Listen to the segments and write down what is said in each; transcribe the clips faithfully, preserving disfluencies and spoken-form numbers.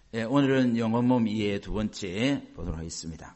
예, 오늘은 영혼 몸 이해의 두 번째 보도록 하겠습니다.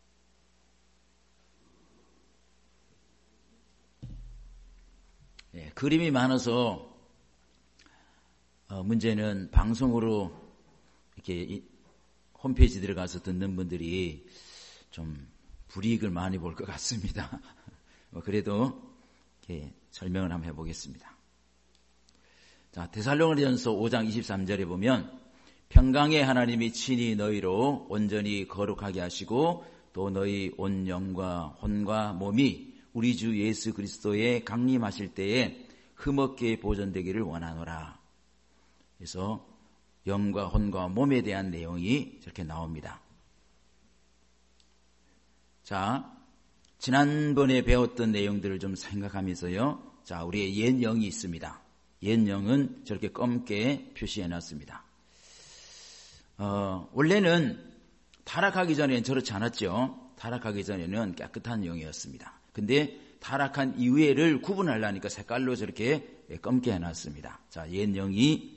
예, 그림이 많아서 어, 문제는 방송으로 이렇게 이, 홈페이지 들어가서 듣는 분들이 좀 불이익을 많이 볼 것 같습니다. 뭐 그래도 이렇게 설명을 한번 해보겠습니다. 자, 데살로니가전서 오 장 이십삼 절에 보면 평강의 하나님이 친히 너희로 온전히 거룩하게 하시고 또 너희 온 영과 혼과 몸이 우리 주 예수 그리스도에 강림하실 때에 흠없게 보존되기를 원하노라. 그래서 영과 혼과 몸에 대한 내용이 저렇게 나옵니다. 자, 지난번에 배웠던 내용들을 좀 생각하면서요. 자, 우리의 옛 영이 있습니다. 옛 영은 저렇게 검게 표시해 놨습니다. 어, 원래는 타락하기 전에는 저렇지 않았죠. 타락하기 전에는 깨끗한 영이었습니다. 근데 타락한 이후에를 구분하려니까 색깔로 저렇게 검게 해놨습니다. 자, 옛 영이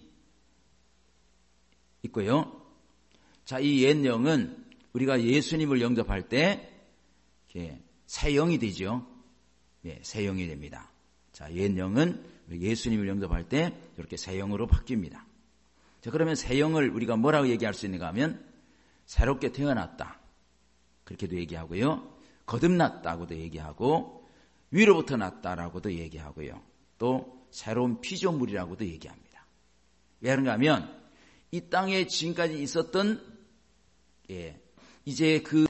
있고요. 자, 이 옛 영은 우리가 예수님을 영접할 때 새 영이 되죠. 예, 새 영이 됩니다. 자, 옛 영은 예수님을 영접할 때 이렇게 새 영으로 바뀝니다. 자, 그러면 새 영을 우리가 뭐라고 얘기할 수 있는가 하면 새롭게 태어났다. 그렇게도 얘기하고요. 거듭났다고도 얘기하고 위로부터 났다라고도 얘기하고요. 또 새로운 피조물이라고도 얘기합니다. 왜 그런가 하면 이 땅에 지금까지 있었던 예, 이제 그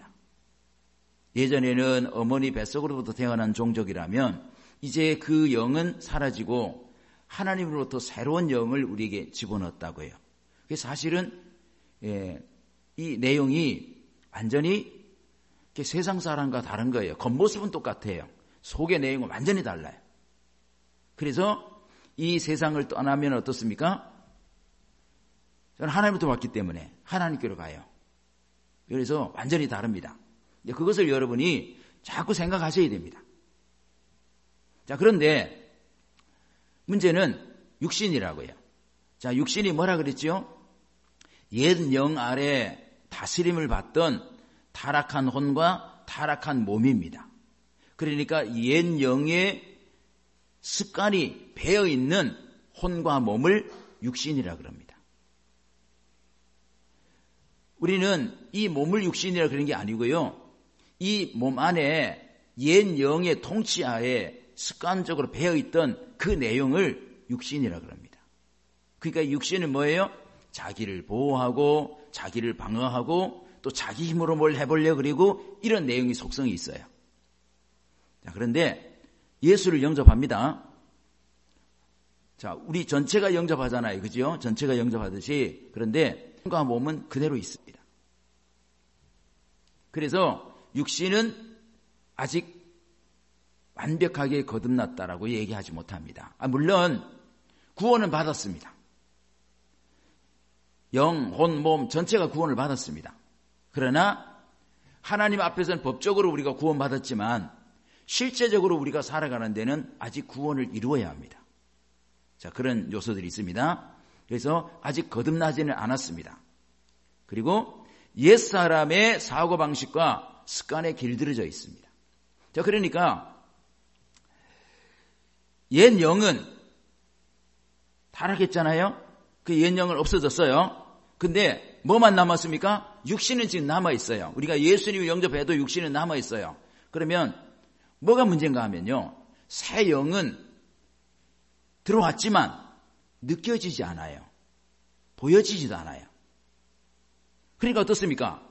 예전에는 어머니 뱃속으로부터 태어난 종족이라면 이제 그 영은 사라지고 하나님으로부터 새로운 영을 우리에게 집어넣었다고요. 그래서 사실은 예, 이 내용이 완전히 세상 사람과 다른 거예요. 겉모습은 똑같아요. 속의 내용은 완전히 달라요. 그래서 이 세상을 떠나면 어떻습니까? 저는 하나님부터 왔기 때문에 하나님께로 가요. 그래서 완전히 다릅니다. 그것을 여러분이 자꾸 생각하셔야 됩니다. 자, 그런데 문제는 육신이라고요. 자, 육신이 뭐라 그랬죠? 옛 영 아래 다스림을 받던 타락한 혼과 타락한 몸입니다. 그러니까 옛 영의 습관이 배어있는 혼과 몸을 육신이라 그럽니다. 우리는 이 몸을 육신이라 그런 게 아니고요. 이 몸 안에 옛 영의 통치하에 습관적으로 배어있던 그 내용을 육신이라 그럽니다. 그러니까 육신은 뭐예요? 자기를 보호하고 자기를 방어하고 또 자기 힘으로 뭘 해보려고 그리고 이런 내용이 속성이 있어요. 자, 그런데 예수를 영접합니다. 자, 우리 전체가 영접하잖아요. 그죠? 전체가 영접하듯이. 그런데 혼과 몸은 그대로 있습니다. 그래서 육신은 아직 완벽하게 거듭났다라고 얘기하지 못합니다. 아, 물론 구원은 받았습니다. 영, 혼, 몸 전체가 구원을 받았습니다. 그러나 하나님 앞에서는 법적으로 우리가 구원받았지만 실제적으로 우리가 살아가는 데는 아직 구원을 이루어야 합니다. 자, 그런 요소들이 있습니다. 그래서 아직 거듭나지는 않았습니다. 그리고 옛사람의 사고방식과 습관에 길들여져 있습니다. 자, 그러니까 옛 영은 타락했잖아요. 그 옛 영은 없어졌어요. 근데 뭐만 남았습니까? 육신은 지금 남아있어요. 우리가 예수님을 영접해도 육신은 남아있어요. 그러면 뭐가 문제인가 하면요. 새 영은 들어왔지만 느껴지지 않아요. 보여지지도 않아요. 그러니까 어떻습니까?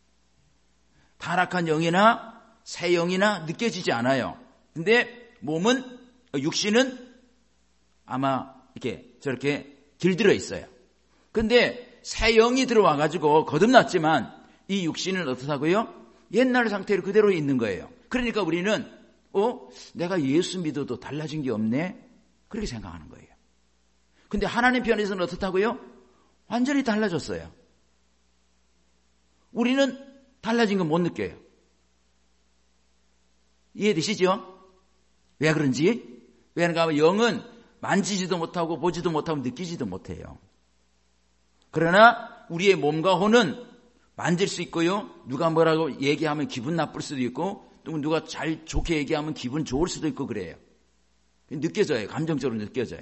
타락한 영이나 새 영이나 느껴지지 않아요. 근데 몸은, 육신은 아마 이렇게 저렇게 길들여 있어요. 근데 새 영이 들어와가지고 거듭났지만 이 육신은 어떻다고요? 옛날 상태로 그대로 있는 거예요. 그러니까 우리는 어? 내가 예수 믿어도 달라진 게 없네? 그렇게 생각하는 거예요. 근데 하나님 편에서는 어떻다고요? 완전히 달라졌어요. 우리는 달라진 건 못 느껴요. 이해되시죠? 왜 그런지? 왜 그런가 하면 영은 만지지도 못하고 보지도 못하고 느끼지도 못해요. 그러나 우리의 몸과 혼은 만질 수 있고요. 누가 뭐라고 얘기하면 기분 나쁠 수도 있고 또 누가 잘 좋게 얘기하면 기분 좋을 수도 있고 그래요. 느껴져요. 감정적으로 느껴져요.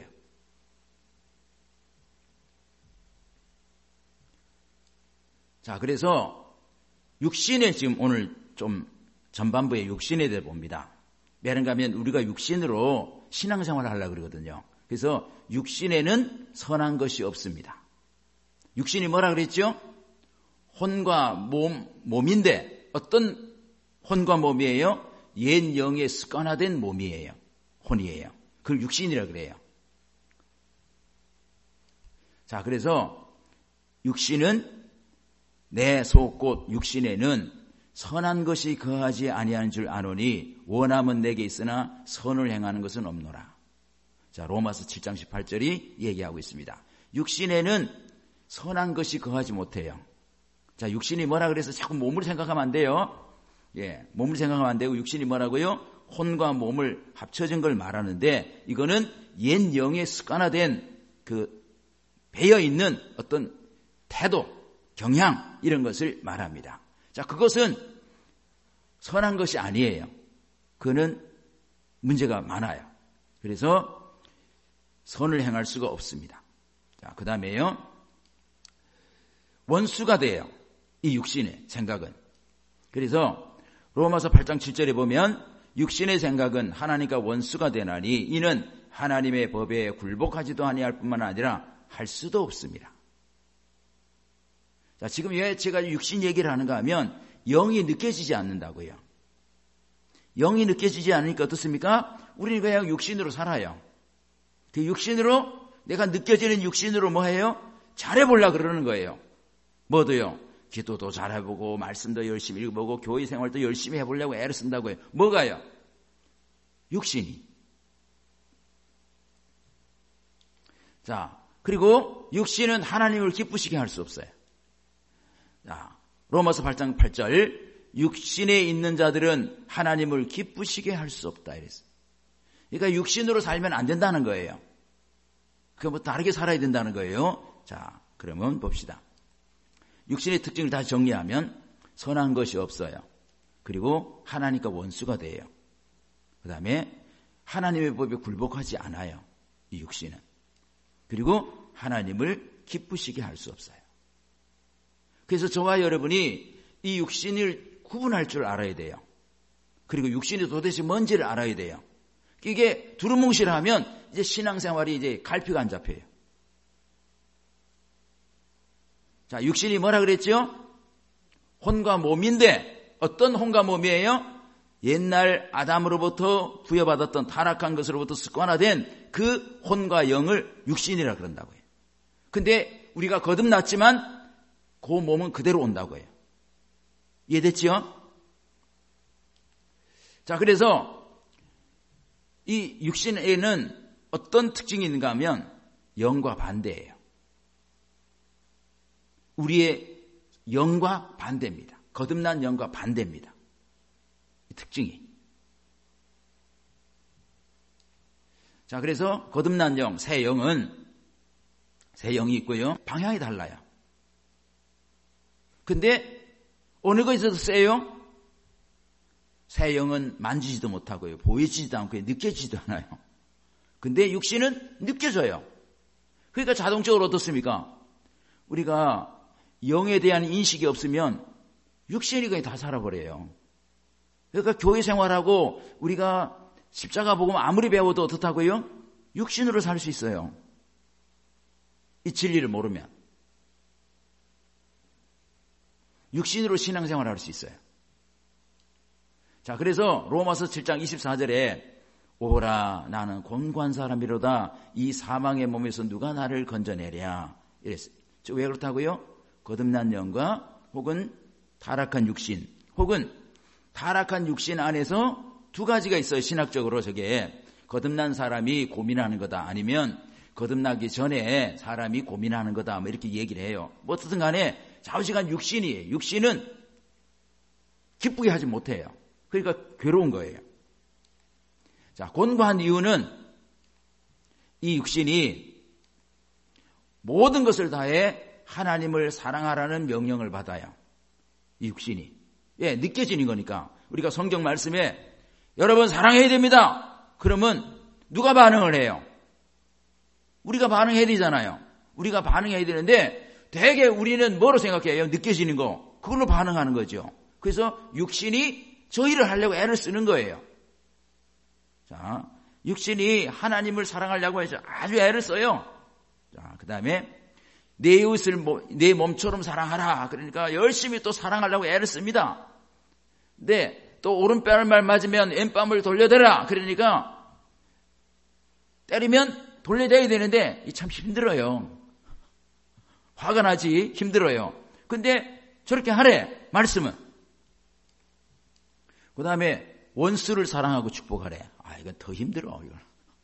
자, 그래서 육신에 지금 오늘 좀 전반부에 육신에 대해 봅니다. 왜냐하면 가면 우리가 육신으로 신앙생활을 하려고 그러거든요. 그래서 육신에는 선한 것이 없습니다. 육신이 뭐라 그랬죠? 혼과 몸, 몸인데 어떤 혼과 몸이에요? 옛 영에 습관화된 몸이에요. 혼이에요. 그걸 육신이라 그래요. 자, 그래서 육신은 내 속 곧 육신에는 선한 것이 거하지 아니하는 줄 아노니 원함은 내게 있으나 선을 행하는 것은 없노라. 자, 로마서 칠 장 십팔 절이 얘기하고 있습니다. 육신에는 선한 것이 거하지 못해요. 자, 육신이 뭐라 그래서 자꾸 몸을 생각하면 안 돼요. 예, 몸을 생각하면 안 되고 육신이 뭐라고요? 혼과 몸을 합쳐진 걸 말하는데 이거는 옛 영에 습관화된 그 배어 있는 어떤 태도, 경향 이런 것을 말합니다. 자, 그것은 선한 것이 아니에요. 그거는 문제가 많아요. 그래서 선을 행할 수가 없습니다. 자, 그 다음에요. 원수가 돼요. 이 육신의 생각은. 그래서 로마서 팔 장 칠 절에 보면 육신의 생각은 하나님과 원수가 되나니 이는 하나님의 법에 굴복하지도 아니할 뿐만 아니라 할 수도 없습니다. 자, 지금 왜 제가 육신 얘기를 하는가 하면 영이 느껴지지 않는다고요. 영이 느껴지지 않으니까 어떻습니까? 우리는 그냥 육신으로 살아요. 그 육신으로 내가 느껴지는 육신으로 뭐 해요? 잘해보려고 그러는 거예요. 뭐도요? 기도도 잘해보고 말씀도 열심히 읽어보고 교회 생활도 열심히 해보려고 애를 쓴다고요. 뭐가요? 육신이. 자, 그리고 육신은 하나님을 기쁘시게 할 수 없어요. 자, 로마서 팔 장 팔 절 육신에 있는 자들은 하나님을 기쁘시게 할 수 없다 이랬어요. 그러니까 육신으로 살면 안 된다는 거예요. 그 뭐 다르게 살아야 된다는 거예요. 자, 그러면 봅시다. 육신의 특징을 다시 정리하면 선한 것이 없어요. 그리고 하나님과 원수가 돼요. 그 다음에 하나님의 법에 굴복하지 않아요. 이 육신은. 그리고 하나님을 기쁘시게 할 수 없어요. 그래서 저와 여러분이 이 육신을 구분할 줄 알아야 돼요. 그리고 육신이 도대체 뭔지를 알아야 돼요. 이게 두루뭉실하면 이제 신앙생활이 이제 갈피가 안 잡혀요. 자, 육신이 뭐라 그랬죠? 혼과 몸인데 어떤 혼과 몸이에요? 옛날 아담으로부터 부여받았던 타락한 것으로부터 습관화된 그 혼과 영을 육신이라 그런다고요. 근데 우리가 거듭났지만 그 몸은 그대로 온다고요. 이해됐죠? 자, 그래서 이 육신에는 어떤 특징이 있는가 하면 영과 반대예요. 우리의 영과 반대입니다. 거듭난 영과 반대입니다. 이 특징이. 자, 그래서 거듭난 영, 새 영은 새 영이 있고요. 방향이 달라요. 근데 어느 것에서 세요? 새 영은 만지지도 못하고요. 보이지도 않고 느껴지지도 않아요. 근데 육신은 느껴져요. 그러니까 자동적으로 어떻습니까? 우리가 영에 대한 인식이 없으면 육신이 거의 다 살아버려요. 그러니까 교회 생활하고 우리가 십자가 복음 아무리 배워도 어떻다고요? 육신으로 살 수 있어요. 이 진리를 모르면. 육신으로 신앙생활을 할 수 있어요. 자, 그래서 로마서 칠 장 이십사 절에 오라 나는 곤고한 사람이로다 이 사망의 몸에서 누가 나를 건져내랴 이랬어요. 왜 그렇다고요? 거듭난 영과 혹은 타락한 육신 혹은 타락한 육신 안에서 두 가지가 있어요. 신학적으로 저게 거듭난 사람이 고민하는 거다 아니면 거듭나기 전에 사람이 고민하는 거다 뭐 이렇게 얘기를 해요. 뭐 어떻든 간에 좌우지간 육신이에요. 육신은 기쁘게 하지 못해요. 그러니까 괴로운 거예요. 자, 곤고한 이유는 이 육신이 모든 것을 다해 하나님을 사랑하라는 명령을 받아요. 이 육신이. 예, 느껴지는 거니까. 우리가 성경 말씀에 여러분 사랑해야 됩니다. 그러면 누가 반응을 해요? 우리가 반응해야 되잖아요. 우리가 반응해야 되는데 되게 우리는 뭐로 생각해요? 느껴지는 거. 그걸로 반응하는 거죠. 그래서 육신이 저희를 하려고 애를 쓰는 거예요. 자, 육신이 하나님을 사랑하려고 해서 아주 애를 써요. 자, 그 다음에 내 이웃을 내 몸처럼 사랑하라. 그러니까 열심히 또 사랑하려고 애를 씁니다. 근데 또 오른뺨을 맞으면 왼뺨을 돌려대라. 그러니까 때리면 돌려대야 되는데 참 힘들어요. 화가 나지 힘들어요. 근데 저렇게 하래. 말씀은. 그 다음에 원수를 사랑하고 축복하래. 아, 이건 더 힘들어. 이건.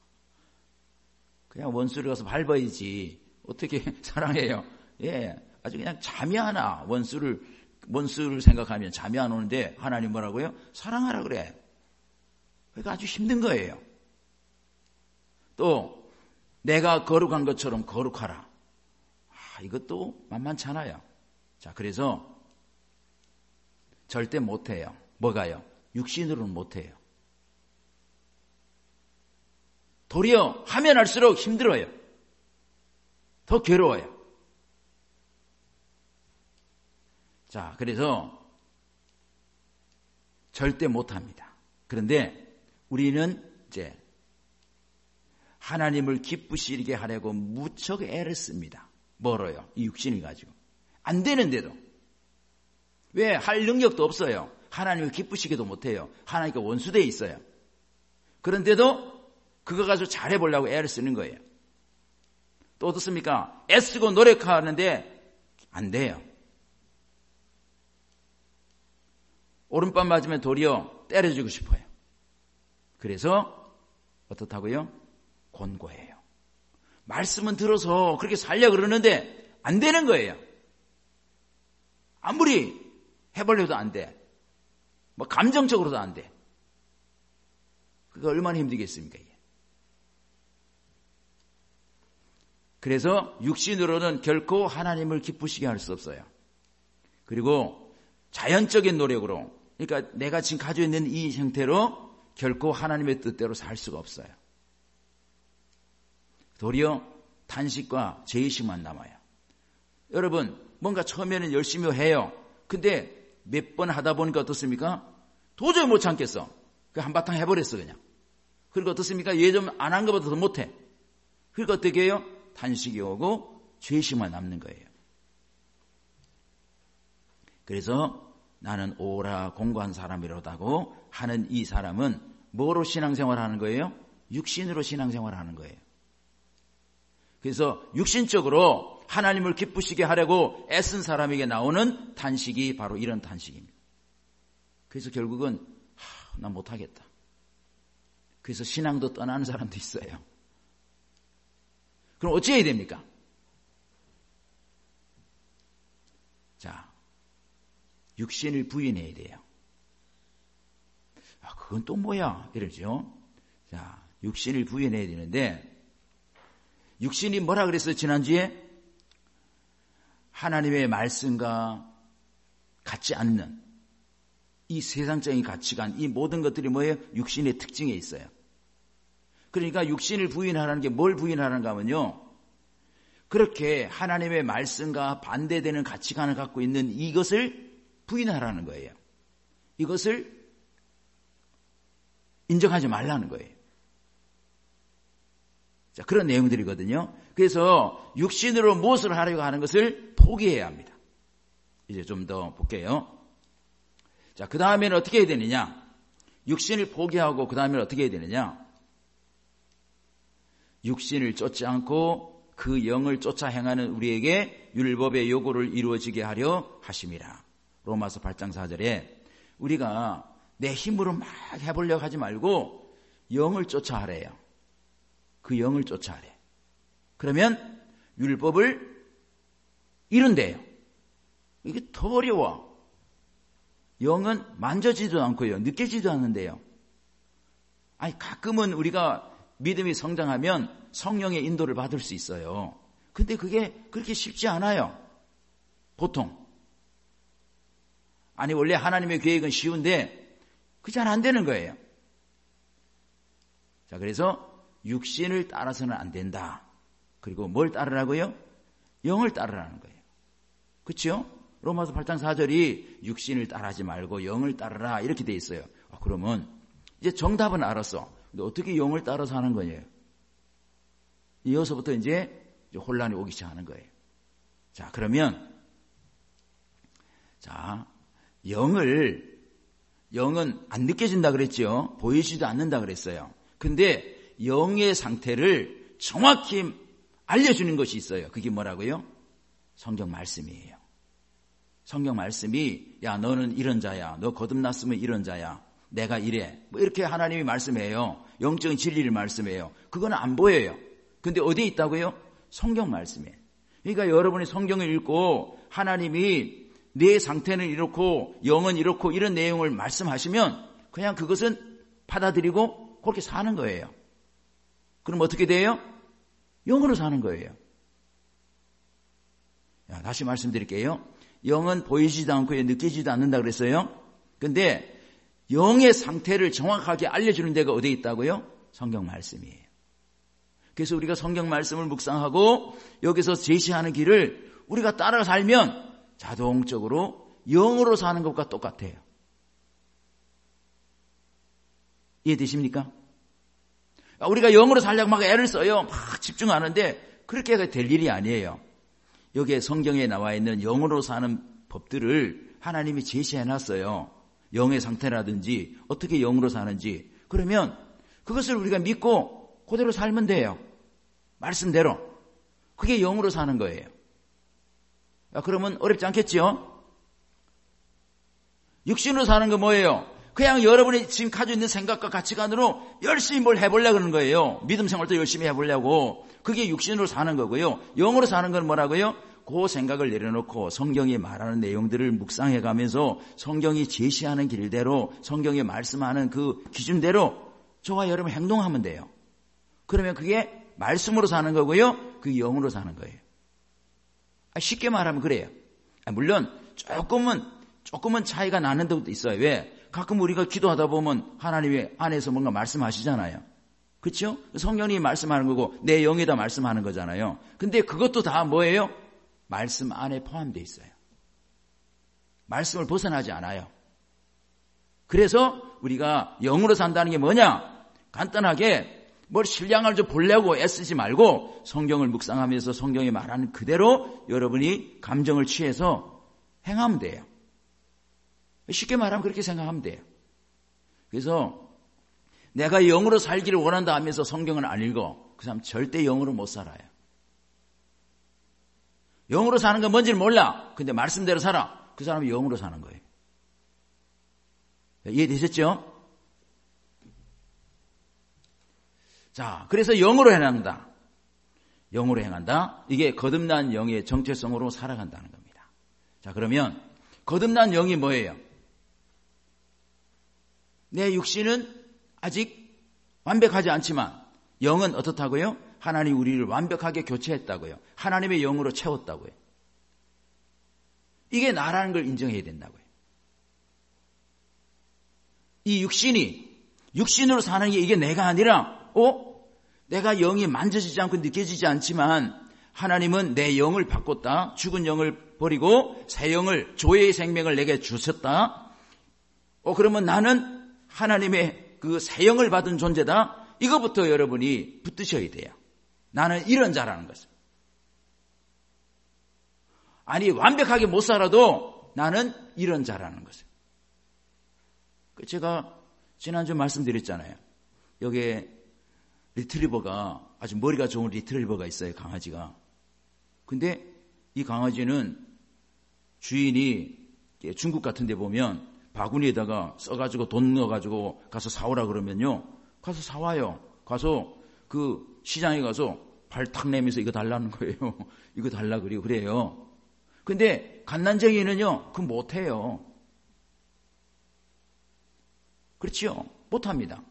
그냥 원수를 가서 밟아야지. 어떻게 사랑해요? 예, 아주 그냥 잠이 안 와. 원수를 원수를 생각하면 잠이 안 오는데 하나님 뭐라고요? 사랑하라 그래. 그러니까 아주 힘든 거예요. 또 내가 거룩한 것처럼 거룩하라. 아, 이것도 만만치 않아요. 자, 그래서 절대 못해요. 뭐가요? 육신으로는 못해요. 도리어 하면 할수록 힘들어요. 더 괴로워요. 자, 그래서 절대 못합니다. 그런데 우리는 이제 하나님을 기쁘시게 하려고 무척 애를 씁니다. 멀어요. 이 육신을 가지고. 안 되는데도. 왜? 할 능력도 없어요. 하나님을 기쁘시게도 못해요. 하나님과 원수되어 있어요. 그런데도 그거 가지고 잘해보려고 애를 쓰는 거예요. 또 어떻습니까? 애쓰고 노력하는데 안 돼요. 오른밤 맞으면 도리어 때려주고 싶어요. 그래서 어떻다고요? 곤고해요. 말씀은 들어서 그렇게 살려고 그러는데 안 되는 거예요. 아무리 해보려도 안 돼. 뭐 감정적으로도 안 돼. 그게 얼마나 힘들겠습니까? 이게. 그래서 육신으로는 결코 하나님을 기쁘시게 할 수 없어요. 그리고 자연적인 노력으로, 그러니까 내가 지금 가지고 있는 이 형태로 결코 하나님의 뜻대로 살 수가 없어요. 도리어 탄식과 죄의식만 남아요. 여러분, 뭔가 처음에는 열심히 해요. 근데 몇 번 하다 보니까 어떻습니까? 도저히 못 참겠어. 그냥 한바탕 해버렸어, 그냥. 그리고 어떻습니까? 예전 안 한 것보다 더 못해. 그러니까 어떻게 해요? 탄식이 오고 죄의식만 남는 거예요. 그래서 나는 오라 공고한 사람이로다고 하는 이 사람은 뭐로 신앙생활을 하는 거예요? 육신으로 신앙생활을 하는 거예요. 그래서 육신적으로 하나님을 기쁘시게 하려고 애쓴 사람에게 나오는 탄식이 바로 이런 탄식입니다. 그래서 결국은 하, 난 못하겠다. 그래서 신앙도 떠나는 사람도 있어요. 그럼 어찌 해야 됩니까? 자, 육신을 부인해야 돼요. 아, 그건 또 뭐야? 이러죠. 자, 육신을 부인해야 되는데 육신이 뭐라 그랬어요? 지난주에 하나님의 말씀과 같지 않는 이 세상적인 가치관, 이 모든 것들이 뭐예요? 육신의 특징에 있어요. 그러니까 육신을 부인하라는 게 뭘 부인하는가 하면요, 그렇게 하나님의 말씀과 반대되는 가치관을 갖고 있는 이것을 부인하라는 거예요. 이것을 인정하지 말라는 거예요. 자, 그런 내용들이거든요. 그래서 육신으로 무엇을 하려고 하는 것을 포기해야 합니다. 이제 좀 더 볼게요. 자, 그 다음에는 어떻게 해야 되느냐? 육신을 포기하고 그 다음에는 어떻게 해야 되느냐? 육신을 쫓지 않고 그 영을 쫓아 행하는 우리에게 율법의 요구를 이루어지게 하려 하심이라. 로마서 팔 장 사 절에 우리가 내 힘으로 막 해보려고 하지 말고 영을 쫓아 하래요. 그 영을 쫓아 하래. 그러면 율법을 이룬대요. 이게 더 어려워. 영은 만져지도 않고요. 느껴지도 않는데요. 아니, 가끔은 우리가 믿음이 성장하면 성령의 인도를 받을 수 있어요. 근데 그게 그렇게 쉽지 않아요. 보통. 아니 원래 하나님의 계획은 쉬운데 그게 잘 안 되는 거예요. 자, 그래서 육신을 따라서는 안 된다. 그리고 뭘 따르라고요? 영을 따르라는 거예요. 그렇죠? 로마서 팔 장 사 절이 육신을 따르지 말고 영을 따르라 이렇게 돼 있어요. 아, 그러면 이제 정답은 알았어. 근데 어떻게 영을 따라서 하는 거예요? 이어서부터 이제 혼란이 오기 시작하는 거예요. 자, 그러면 자, 영을 영은 안 느껴진다 그랬죠. 보이지도 않는다 그랬어요. 근데 영의 상태를 정확히 알려주는 것이 있어요. 그게 뭐라고요? 성경 말씀이에요. 성경 말씀이 야 너는 이런 자야. 너 거듭났으면 이런 자야. 내가 이래. 뭐 이렇게 하나님이 말씀해요. 영적인 진리를 말씀해요. 그건 안 보여요. 근데 어디에 있다고요? 성경 말씀에. 그러니까 여러분이 성경을 읽고 하나님이 내 상태는 이렇고 영은 이렇고 이런 내용을 말씀하시면 그냥 그것은 받아들이고 그렇게 사는 거예요. 그럼 어떻게 돼요? 영으로 사는 거예요. 야, 다시 말씀드릴게요. 영은 보이지도 않고 느끼지도 않는다 그랬어요. 근데 영의 상태를 정확하게 알려주는 데가 어디에 있다고요? 성경 말씀이에요. 그래서 우리가 성경 말씀을 묵상하고 여기서 제시하는 길을 우리가 따라 살면 자동적으로 영으로 사는 것과 똑같아요. 이해되십니까? 우리가 영으로 살려고 막 애를 써요. 막 집중하는데 그렇게 될 일이 아니에요. 여기에 성경에 나와 있는 영으로 사는 법들을 하나님이 제시해놨어요. 영의 상태라든지 어떻게 영으로 사는지. 그러면 그것을 우리가 믿고 그대로 살면 돼요. 말씀대로. 그게 영으로 사는 거예요. 그러면 어렵지 않겠죠? 육신으로 사는 거 뭐예요? 그냥 여러분이 지금 가지고 있는 생각과 가치관으로 열심히 뭘 해보려고 하는 거예요. 믿음 생활도 열심히 해보려고. 그게 육신으로 사는 거고요. 영으로 사는 건 뭐라고요? 그 생각을 내려놓고 성경이 말하는 내용들을 묵상해가면서 성경이 제시하는 길대로 성경이 말씀하는 그 기준대로 저와 여러분 행동하면 돼요. 그러면 그게 말씀으로 사는 거고요. 그게 영으로 사는 거예요. 쉽게 말하면 그래요. 물론 조금은 조금은 차이가 나는 것도 있어요. 왜? 가끔 우리가 기도하다 보면 하나님의 안에서 뭔가 말씀하시잖아요. 그렇죠? 성령이 말씀하는 거고 내 영에다 말씀하는 거잖아요. 근데 그것도 다 뭐예요? 말씀 안에 포함되어 있어요. 말씀을 벗어나지 않아요. 그래서 우리가 영으로 산다는 게 뭐냐? 간단하게 뭘 신량을 좀 보려고 애쓰지 말고 성경을 묵상하면서 성경이 말하는 그대로 여러분이 감정을 취해서 행하면 돼요. 쉽게 말하면 그렇게 생각하면 돼요. 그래서 내가 영으로 살기를 원한다 하면서 성경을 안 읽어. 그 사람 절대 영으로 못 살아요. 영으로 사는 건 뭔지를 몰라. 근데 말씀대로 살아. 그 사람이 영으로 사는 거예요. 이해되셨죠? 자, 그래서 영으로 행한다. 영으로 행한다. 이게 거듭난 영의 정체성으로 살아간다는 겁니다. 자, 그러면 거듭난 영이 뭐예요? 내 육신은 아직 완벽하지 않지만 영은 어떻다고요? 하나님이 우리를 완벽하게 교체했다고요. 하나님의 영으로 채웠다고요. 이게 나라는 걸 인정해야 된다고요. 이 육신이 육신으로 사는 게 이게 내가 아니라 어? 내가 영이 만져지지 않고 느껴지지 않지만 하나님은 내 영을 바꿨다. 죽은 영을 버리고 새 영을 조의 생명을 내게 주셨다. 어 그러면 나는 하나님의 그 새 영을 받은 존재다. 이거부터 여러분이 붙드셔야 돼요. 나는 이런 자라는 것을. 아니 완벽하게 못 살아도 나는 이런 자라는 것을. 제가 지난주 말씀드렸잖아요. 여기에 리트리버가 아주 머리가 좋은 리트리버가 있어요. 강아지가. 근데 이 강아지는 주인이 중국 같은 데 보면 바구니에다가 써가지고 돈 넣어가지고 가서 사오라 그러면요. 가서 사와요. 가서 그 시장에 가서 발 탁 내면서 이거 달라는 거예요. 이거 달라 그래요. 그래요. 근데 갓난쟁이는요. 그거 못해요. 그렇지요. 못합니다.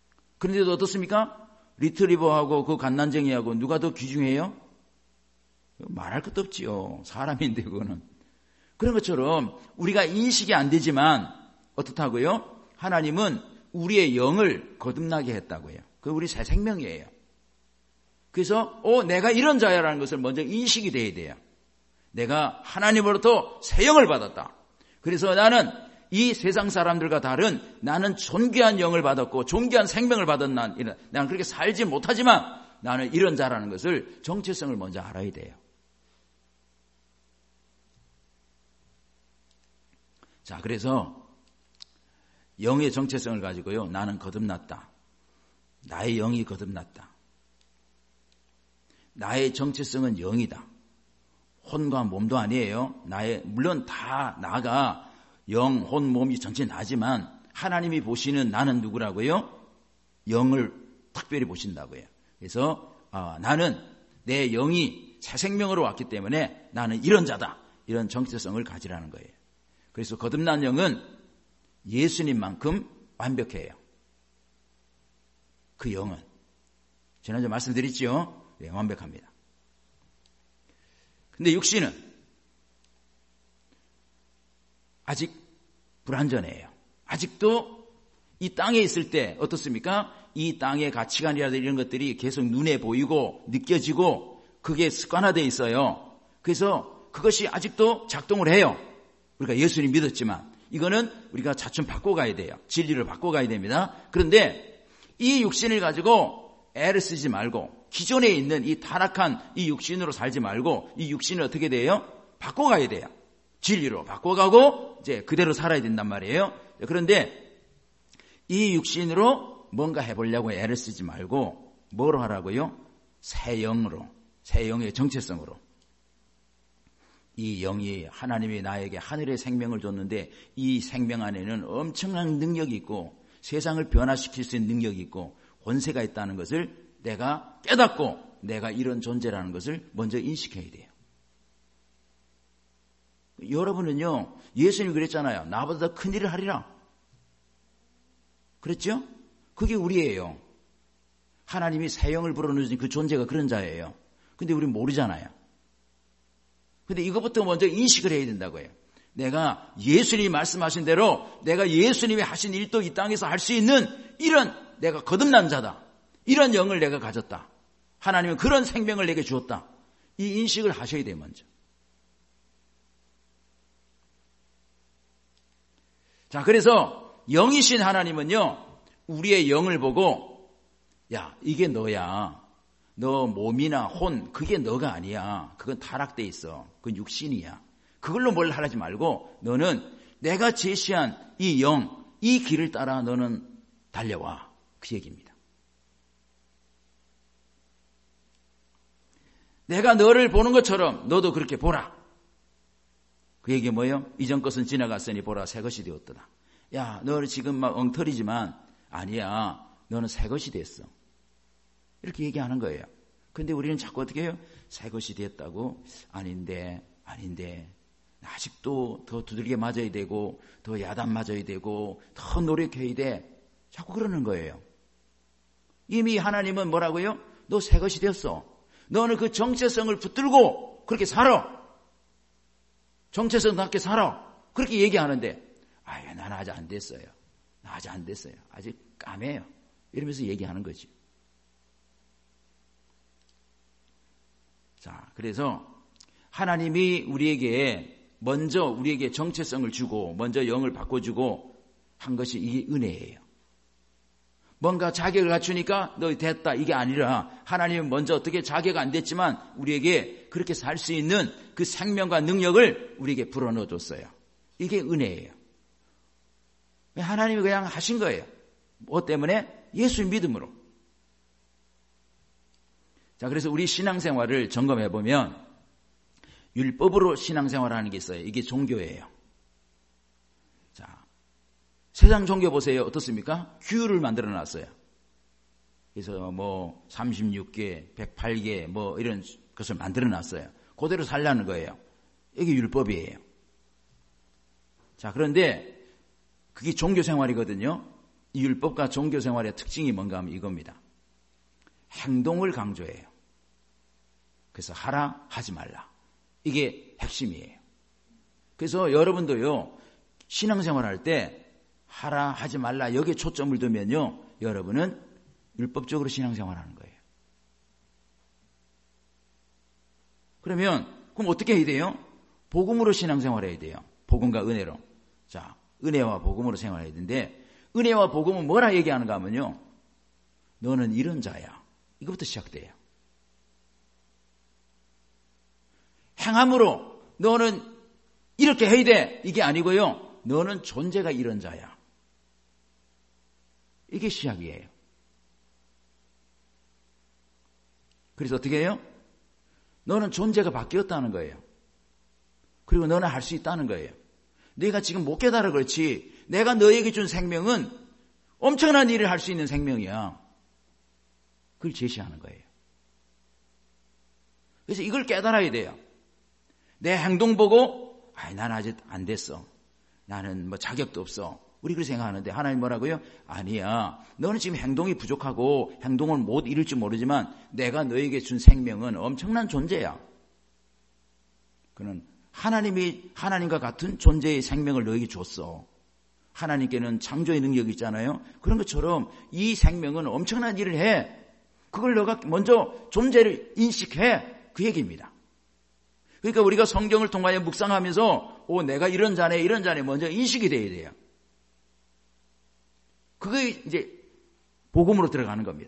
그런데도 어떻습니까? 리트리버하고 그 갓난쟁이하고 누가 더 귀중해요? 말할 것도 없지요. 사람인데 그거는. 그런 것처럼 우리가 인식이 안 되지만 어떻다고요? 하나님은 우리의 영을 거듭나게 했다고요. 그 우리 새 생명이에요. 그래서 어 내가 이런 자야라는 것을 먼저 인식이 돼야 돼요. 내가 하나님으로부터 새 영을 받았다. 그래서 나는 이 세상 사람들과 다른 나는 존귀한 영을 받았고 존귀한 생명을 받은 난 나는 그렇게 살지 못하지만 나는 이런 자라는 것을 정체성을 먼저 알아야 돼요. 자, 그래서 영의 정체성을 가지고요. 나는 거듭났다. 나의 영이 거듭났다. 나의 정체성은 영이다. 혼과 몸도 아니에요. 나의 물론 다 나가 영, 혼, 몸이 전체 나지만 하나님이 보시는 나는 누구라고요? 영을 특별히 보신다고요. 그래서 아, 나는 내 영이 새 생명으로 왔기 때문에 나는 이런 자다. 이런 정체성을 가지라는 거예요. 그래서 거듭난 영은 예수님만큼 완벽해요. 그 영은. 지난주에 말씀드렸죠? 네, 완벽합니다. 근데 육신은 아직 불완전해요. 아직도 이 땅에 있을 때 어떻습니까? 이 땅의 가치관이라든지 이런 것들이 계속 눈에 보이고 느껴지고 그게 습관화되어 있어요. 그래서 그것이 아직도 작동을 해요. 우리가 예수님 믿었지만 이거는 우리가 차츰 바꿔가야 돼요. 진리를 바꿔가야 됩니다. 그런데 이 육신을 가지고 애를 쓰지 말고 기존에 있는 이 타락한 이 육신으로 살지 말고 이 육신을 어떻게 돼요? 바꿔가야 돼요. 진리로 바꿔가고 이제 그대로 살아야 된단 말이에요. 그런데 이 육신으로 뭔가 해보려고 애를 쓰지 말고 뭐로 하라고요? 새 영으로, 새 영의 정체성으로. 이 영이 하나님이 나에게 하늘의 생명을 줬는데 이 생명 안에는 엄청난 능력이 있고 세상을 변화시킬 수 있는 능력이 있고 권세가 있다는 것을 내가 깨닫고 내가 이런 존재라는 것을 먼저 인식해야 돼요. 여러분은요, 예수님이 그랬잖아요. 나보다 더 큰 일을 하리라. 그랬죠? 그게 우리예요. 하나님이 새 영을 불어넣으신 그 존재가 그런 자예요. 근데 우리는 모르잖아요. 근데 이것부터 먼저 인식을 해야 된다고요. 내가 예수님이 말씀하신 대로 내가 예수님이 하신 일도 이 땅에서 할 수 있는 이런 내가 거듭난 자다. 이런 영을 내가 가졌다. 하나님은 그런 생명을 내게 주었다. 이 인식을 하셔야 돼요, 먼저. 자, 그래서 영이신 하나님은요, 우리의 영을 보고, 야, 이게 너야. 너 몸이나 혼, 그게 너가 아니야. 그건 타락돼 있어. 그건 육신이야. 그걸로 뭘 하지 말고, 너는 내가 제시한 이 영, 이 길을 따라 너는 달려와. 그 얘기입니다. 내가 너를 보는 것처럼 너도 그렇게 보라. 그 얘기 뭐예요? 이전 것은 지나갔으니 보라 새 것이 되었더라. 야, 너는 지금 막 엉터리지만 아니야. 너는 새 것이 됐어. 이렇게 얘기하는 거예요. 근데 우리는 자꾸 어떻게 해요? 새 것이 됐다고? 아닌데, 아닌데. 아직도 더 두들겨 맞아야 되고, 더 야단 맞아야 되고, 더 노력해야 돼. 자꾸 그러는 거예요. 이미 하나님은 뭐라고요? 너 새 것이 되었어. 너는 그 정체성을 붙들고 그렇게 살아. 정체성답게 살아. 그렇게 얘기하는데 아유, 나는 아직 안 됐어요. 나 아직 안 됐어요. 아직 까매요. 이러면서 얘기하는 거지. 자, 그래서 하나님이 우리에게 먼저 우리에게 정체성을 주고 먼저 영을 바꿔주고 한 것이 이게 은혜예요. 뭔가 자격을 갖추니까 너 됐다 이게 아니라 하나님은 먼저 어떻게 자격 안 됐지만 우리에게 그렇게 살 수 있는 그 생명과 능력을 우리에게 불어넣어 줬어요. 이게 은혜예요. 하나님이 그냥 하신 거예요. 뭐 때문에? 예수의 믿음으로. 자, 그래서 우리 신앙생활을 점검해 보면 율법으로 신앙생활을 하는 게 있어요. 이게 종교예요. 자, 세상 종교 보세요. 어떻습니까? 규율을 만들어 놨어요. 그래서 뭐 삼십육 개, 백팔 개 뭐 이런 것을 만들어 놨어요. 그대로 살라는 거예요. 이게 율법이에요. 자, 그런데 그게 종교생활이거든요. 이 율법과 종교생활의 특징이 뭔가 하면 이겁니다. 행동을 강조해요. 그래서 하라, 하지 말라. 이게 핵심이에요. 그래서 여러분도요, 신앙생활 할 때 하라, 하지 말라 여기에 초점을 두면요, 여러분은 율법적으로 신앙생활 하는 거예요. 그러면 그럼 어떻게 해야 돼요? 복음으로 신앙생활 해야 돼요. 복음과 은혜로. 자, 은혜와 복음으로 생활해야 되는데, 은혜와 복음은 뭐라 얘기하는가 하면요, 너는 이런 자야. 이것부터 시작돼요. 행함으로 너는 이렇게 해야 돼. 이게 아니고요, 너는 존재가 이런 자야. 이게 시작이에요. 그래서 어떻게 해요? 너는 존재가 바뀌었다는 거예요. 그리고 너는 할 수 있다는 거예요. 네가 지금 못 깨달아 그렇지, 내가 너에게 준 생명은 엄청난 일을 할 수 있는 생명이야. 그걸 제시하는 거예요. 그래서 이걸 깨달아야 돼요. 내 행동 보고, 아이, 난 아직 안 됐어. 나는 뭐 자격도 없어. 우리 그렇게 생각하는데 하나님 뭐라고요? 아니야. 너는 지금 행동이 부족하고 행동을 못 이룰지 모르지만 내가 너에게 준 생명은 엄청난 존재야. 그는 하나님이 하나님과 같은 존재의 생명을 너에게 줬어. 하나님께는 창조의 능력이 있잖아요. 그런 것처럼 이 생명은 엄청난 일을 해. 그걸 너가 먼저 존재를 인식해. 그 얘기입니다. 그러니까 우리가 성경을 통하여 묵상하면서 오, 내가 이런 자네 이런 자네 먼저 인식이 돼야 돼요. 그게 이제 복음으로 들어가는 겁니다.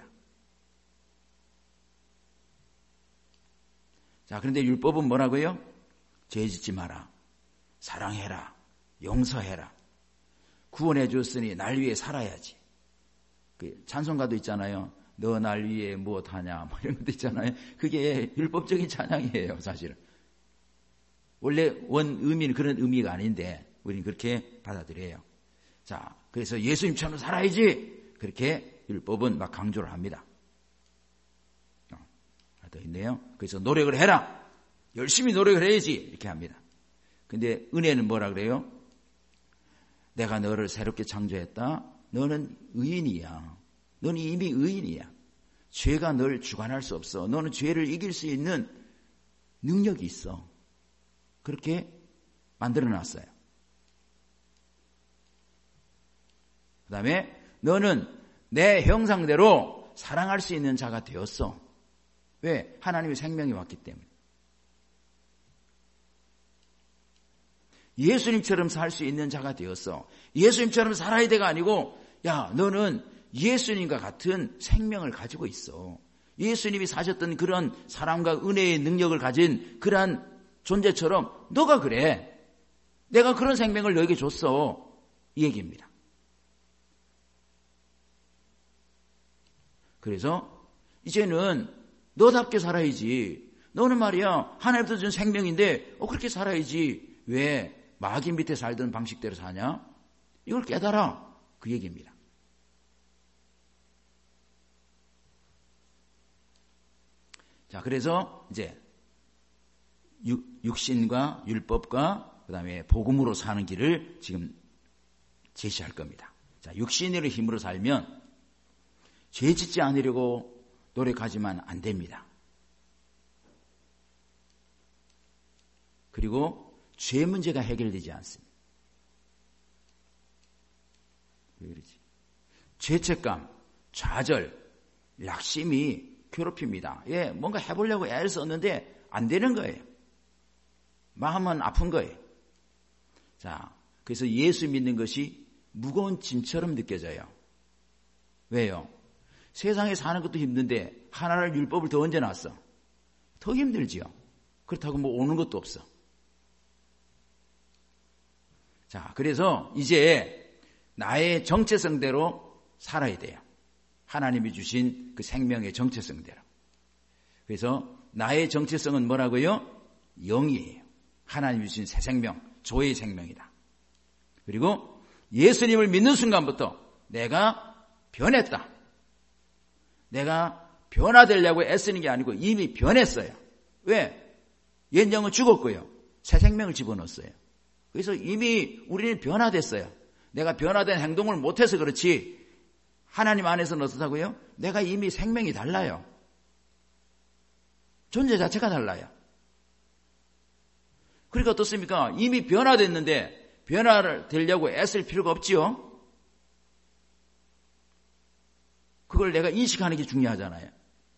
자, 그런데 율법은 뭐라고요? 죄 짓지 마라, 사랑해라, 용서해라, 구원해 줬으니 날 위해 살아야지. 그 찬송가도 있잖아요. 너 날 위해 무엇하냐 뭐 이런 것도 있잖아요. 그게 율법적인 찬양이에요. 사실은 원래 원 의미는 그런 의미가 아닌데 우리는 그렇게 받아들여요. 자, 그래서 예수님처럼 살아야지, 그렇게 율법은 막 강조를 합니다. 어, 더 있네요. 그래서 노력을 해라, 열심히 노력을 해야지, 이렇게 합니다. 근데 은혜는 뭐라 그래요? 내가 너를 새롭게 창조했다. 너는 의인이야. 너는 이미 의인이야. 죄가 널 주관할 수 없어. 너는 죄를 이길 수 있는 능력이 있어. 그렇게 만들어놨어요. 그 다음에 너는 내 형상대로 사랑할 수 있는 자가 되었어. 왜? 하나님의 생명이 왔기 때문에. 예수님처럼 살 수 있는 자가 되었어. 예수님처럼 살아야 돼가 아니고, 야, 너는 예수님과 같은 생명을 가지고 있어. 예수님이 사셨던 그런 사랑과 은혜의 능력을 가진 그러한 존재처럼 너가 그래. 내가 그런 생명을 너에게 줬어. 이 얘기입니다. 그래서 이제는 너답게 살아야지. 너는 말이야, 하나님께서 준 생명인데 어, 그렇게 살아야지. 왜 마귀 밑에 살던 방식대로 사냐? 이걸 깨달아. 그 얘기입니다. 자, 그래서 이제 육신과 율법과 그 다음에 복음으로 사는 길을 지금 제시할 겁니다. 자, 육신의 힘으로 살면 죄 짓지 않으려고 노력하지만 안 됩니다. 그리고 죄 문제가 해결되지 않습니다. 왜 그러지? 죄책감, 좌절, 낙심이 괴롭힙니다. 예, 뭔가 해보려고 애를 썼는데 안 되는 거예요. 마음은 아픈 거예요. 자, 그래서 예수 믿는 것이 무거운 짐처럼 느껴져요. 왜요? 세상에 사는 것도 힘든데 하나를 율법을 더 얹어놨어. 더 힘들지요. 그렇다고 뭐 오는 것도 없어. 자, 그래서 이제 나의 정체성대로 살아야 돼요. 하나님이 주신 그 생명의 정체성대로. 그래서 나의 정체성은 뭐라고요? 영이에요. 하나님이 주신 새 생명, 조의 생명이다. 그리고 예수님을 믿는 순간부터 내가 변했다. 내가 변화되려고 애쓰는 게 아니고 이미 변했어요. 왜? 옛 영은 죽었고요. 새 생명을 집어넣었어요. 그래서 이미 우리는 변화됐어요. 내가 변화된 행동을 못해서 그렇지 하나님 안에서는 어떻다고요? 내가 이미 생명이 달라요. 존재 자체가 달라요. 그러니까 어떻습니까? 이미 변화됐는데 변화를 되려고 애쓸 필요가 없지요. 그걸 내가 인식하는 게 중요하잖아요.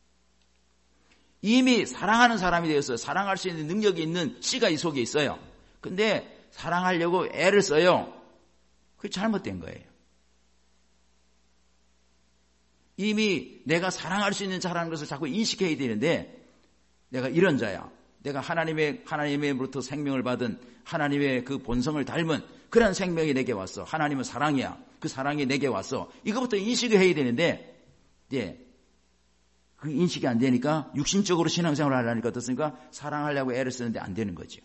이미 사랑하는 사람이 되었어요. 사랑할 수 있는 능력이 있는 씨가 이 속에 있어요. 근데 사랑하려고 애를 써요. 그게 잘못된 거예요. 이미 내가 사랑할 수 있는 자라는 것을 자꾸 인식해야 되는데 내가 이런 자야. 내가 하나님의, 하나님의로부터 생명을 받은 하나님의 그 본성을 닮은 그런 생명이 내게 왔어. 하나님은 사랑이야. 그 사랑이 내게 왔어. 이거부터 인식을 해야 되는데 예, 그 인식이 안 되니까 육신적으로 신앙생활을 하려니까 어떻습니까? 사랑하려고 애를 쓰는데 안 되는 거죠.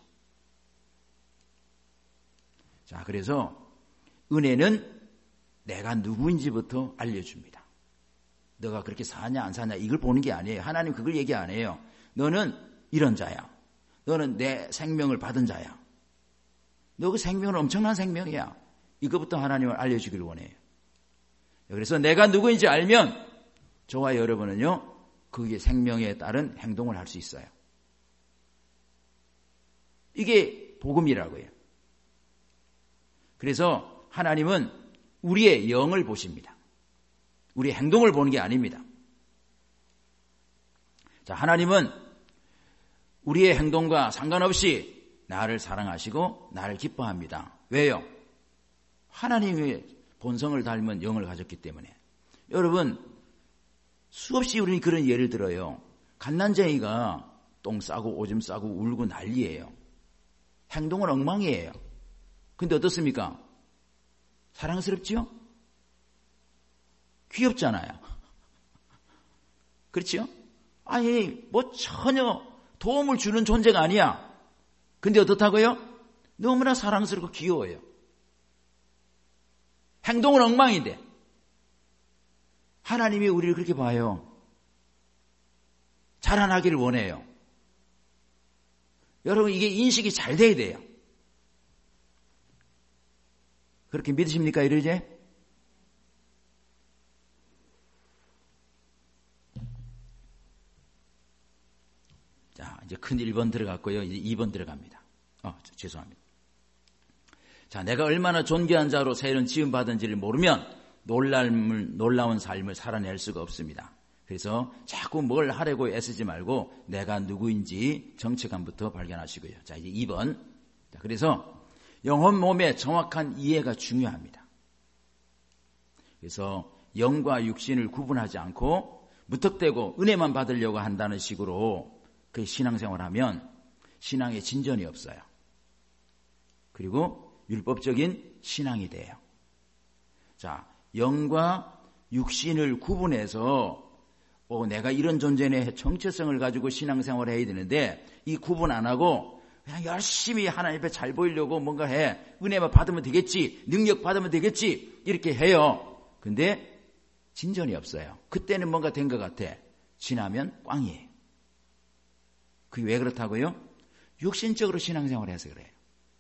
자, 그래서 은혜는 내가 누구인지부터 알려줍니다. 너가 그렇게 사냐 안 사냐 이걸 보는 게 아니에요. 하나님 그걸 얘기 안 해요. 너는 이런 자야. 너는 내 생명을 받은 자야. 너 그 생명은 엄청난 생명이야. 이것부터 하나님을 알려주기를 원해요. 그래서 내가 누구인지 알면 저와 여러분은요, 그게 생명에 따른 행동을 할 수 있어요. 이게 복음이라고요. 그래서 하나님은 우리의 영을 보십니다. 우리의 행동을 보는 게 아닙니다. 자, 하나님은 우리의 행동과 상관없이 나를 사랑하시고 나를 기뻐합니다. 왜요? 하나님의 본성을 닮은 영을 가졌기 때문에. 여러분, 수없이 우리는 그런 예를 들어요. 갓난쟁이가 똥 싸고 오줌 싸고 울고 난리예요. 행동은 엉망이에요. 근데 어떻습니까? 사랑스럽지요? 귀엽잖아요. 그렇지요? 아니 뭐 전혀 도움을 주는 존재가 아니야. 근데 어떻다고요? 너무나 사랑스럽고 귀여워요. 행동은 엉망인데 하나님이 우리를 그렇게 봐요. 자라나기를 원해요. 여러분 이게 인식이 잘 돼야 돼요. 그렇게 믿으십니까 이러제? 자, 이제 큰 일 번 들어갔고요. 이제 이 번 들어갑니다. 어, 죄송합니다. 자, 내가 얼마나 존귀한 자로 세련 지음받은지를 모르면 놀랄, 놀라운 삶을 살아낼 수가 없습니다. 그래서 자꾸 뭘 하려고 애쓰지 말고 내가 누구인지 정체감부터 발견하시고요. 자, 이제 이 번. 자, 그래서 영혼 몸의 정확한 이해가 중요합니다. 그래서 영과 육신을 구분하지 않고 무턱대고 은혜만 받으려고 한다는 식으로 그 신앙생활을 하면 신앙에 진전이 없어요. 그리고 율법적인 신앙이 돼요. 자, 영과 육신을 구분해서 어, 내가 이런 존재네 정체성을 가지고 신앙생활을 해야 되는데 이 구분 안 하고 그냥 열심히 하나님 앞에 잘 보이려고 뭔가 해. 은혜만 받으면 되겠지. 능력 받으면 되겠지. 이렇게 해요. 근데 진전이 없어요. 그때는 뭔가 된 것 같아. 지나면 꽝이에요. 그게 왜 그렇다고요? 육신적으로 신앙생활을 해서 그래요.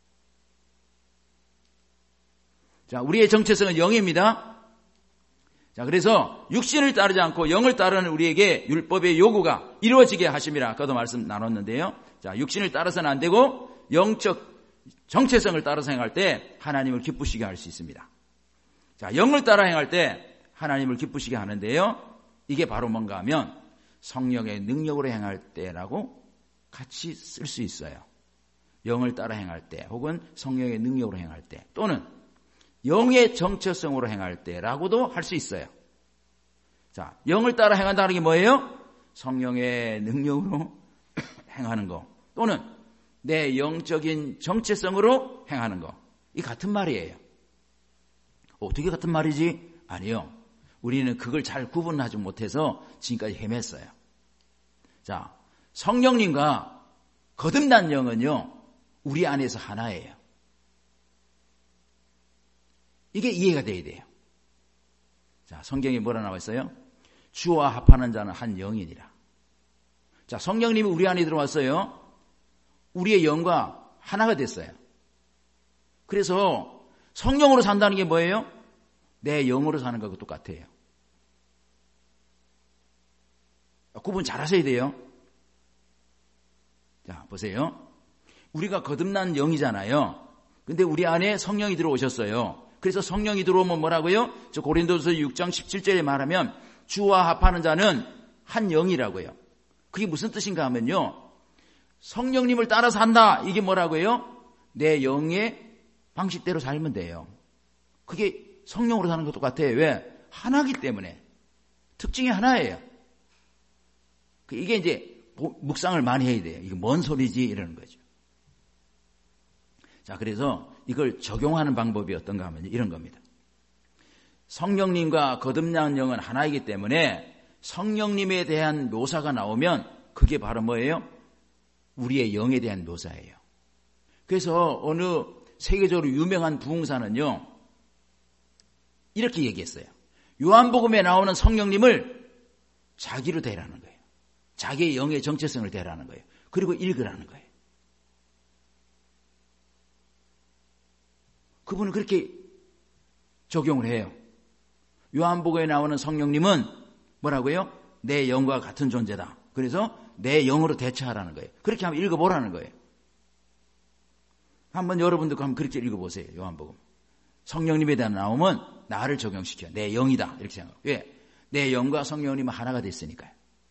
자, 우리의 정체성은 영입니다. 자, 그래서 육신을 따르지 않고 영을 따르는 우리에게 율법의 요구가 이루어지게 하심이라 아까도 말씀 나눴는데요. 자, 육신을 따라서는 안 되고 영적 정체성을 따라서 행할 때 하나님을 기쁘시게 할 수 있습니다. 자, 영을 따라 행할 때 하나님을 기쁘시게 하는데요. 이게 바로 뭔가 하면 성령의 능력으로 행할 때라고 같이 쓸 수 있어요. 영을 따라 행할 때 혹은 성령의 능력으로 행할 때 또는 영의 정체성으로 행할 때라고도 할 수 있어요. 자, 영을 따라 행한다는 게 뭐예요? 성령의 능력으로 행하는 거 또는 내 영적인 정체성으로 행하는 거. 이 같은 말이에요. 어떻게 같은 말이지? 아니요. 우리는 그걸 잘 구분하지 못해서 지금까지 헤맸어요. 자, 성령님과 거듭난 영은요, 우리 안에서 하나예요. 이게 이해가 돼야 돼요. 자, 성경에 뭐라 나와 있어요? 주와 합하는 자는 한 영이니라. 자, 성령님이 우리 안에 들어왔어요. 우리의 영과 하나가 됐어요. 그래서 성령으로 산다는 게 뭐예요? 내 영으로 사는 것과 똑같아요. 구분 잘 하셔야 돼요. 자, 보세요. 우리가 거듭난 영이잖아요. 근데 우리 안에 성령이 들어오셨어요. 그래서 성령이 들어오면 뭐라고요? 저 고린도서 육 장 십칠 절에 말하면 주와 합하는 자는 한 영이라고요. 그게 무슨 뜻인가 하면요. 성령님을 따라 산다. 이게 뭐라고요? 내 영의 방식대로 살면 돼요. 그게 성령으로 사는 것도 같아요. 왜? 하나기 때문에. 특징이 하나예요. 이게 이제 묵상을 많이 해야 돼요. 이게 뭔 소리지? 이러는 거죠. 자, 그래서 이걸 적용하는 방법이 어떤가 하면 이런 겁니다. 성령님과 거듭난 영은 하나이기 때문에 성령님에 대한 묘사가 나오면 그게 바로 뭐예요? 우리의 영에 대한 묘사예요. 그래서 어느 세계적으로 유명한 부흥사는요, 이렇게 얘기했어요. 요한복음에 나오는 성령님을 자기로 대라는 거예요. 자기의 영의 정체성을 대라는 거예요. 그리고 읽으라는 거예요. 그분은 그렇게 적용을 해요. 요한복음에 나오는 성령님은 뭐라고요? 내 영과 같은 존재다. 그래서 내 영으로 대처하라는 거예요. 그렇게 한번 읽어보라는 거예요. 한번 여러분도 한번 그렇게 읽어보세요. 요한복음. 성령님에 대한 나오면 나를 적용시켜. 내 영이다. 이렇게 생각해요. 왜? 내 영과 성령님은 하나가 됐으니까요.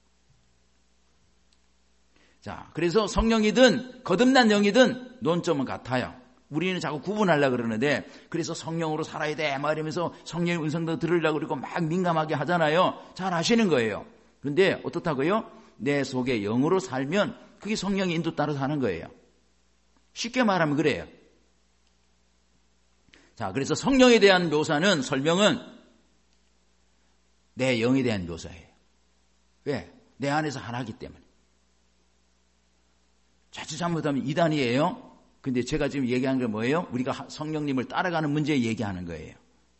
자, 그래서 성령이든 거듭난 영이든 논점은 같아요. 우리는 자꾸 구분하려고 그러는데, 그래서 성령으로 살아야 돼 말하면서 성령의 음성도 들으려고 그러고 막 민감하게 하잖아요. 잘 아시는 거예요. 그런데 어떻다고요? 내 속에 영으로 살면 그게 성령의 인도 따라 사는 거예요. 쉽게 말하면 그래요. 자, 그래서 성령에 대한 묘사는, 설명은 내 영에 대한 묘사예요. 왜? 내 안에서 하나이기 때문에. 자칫 잘못하면 이단이에요. 근데 제가 지금 얘기한 게 뭐예요? 우리가 성령님을 따라가는 문제 얘기하는 거예요.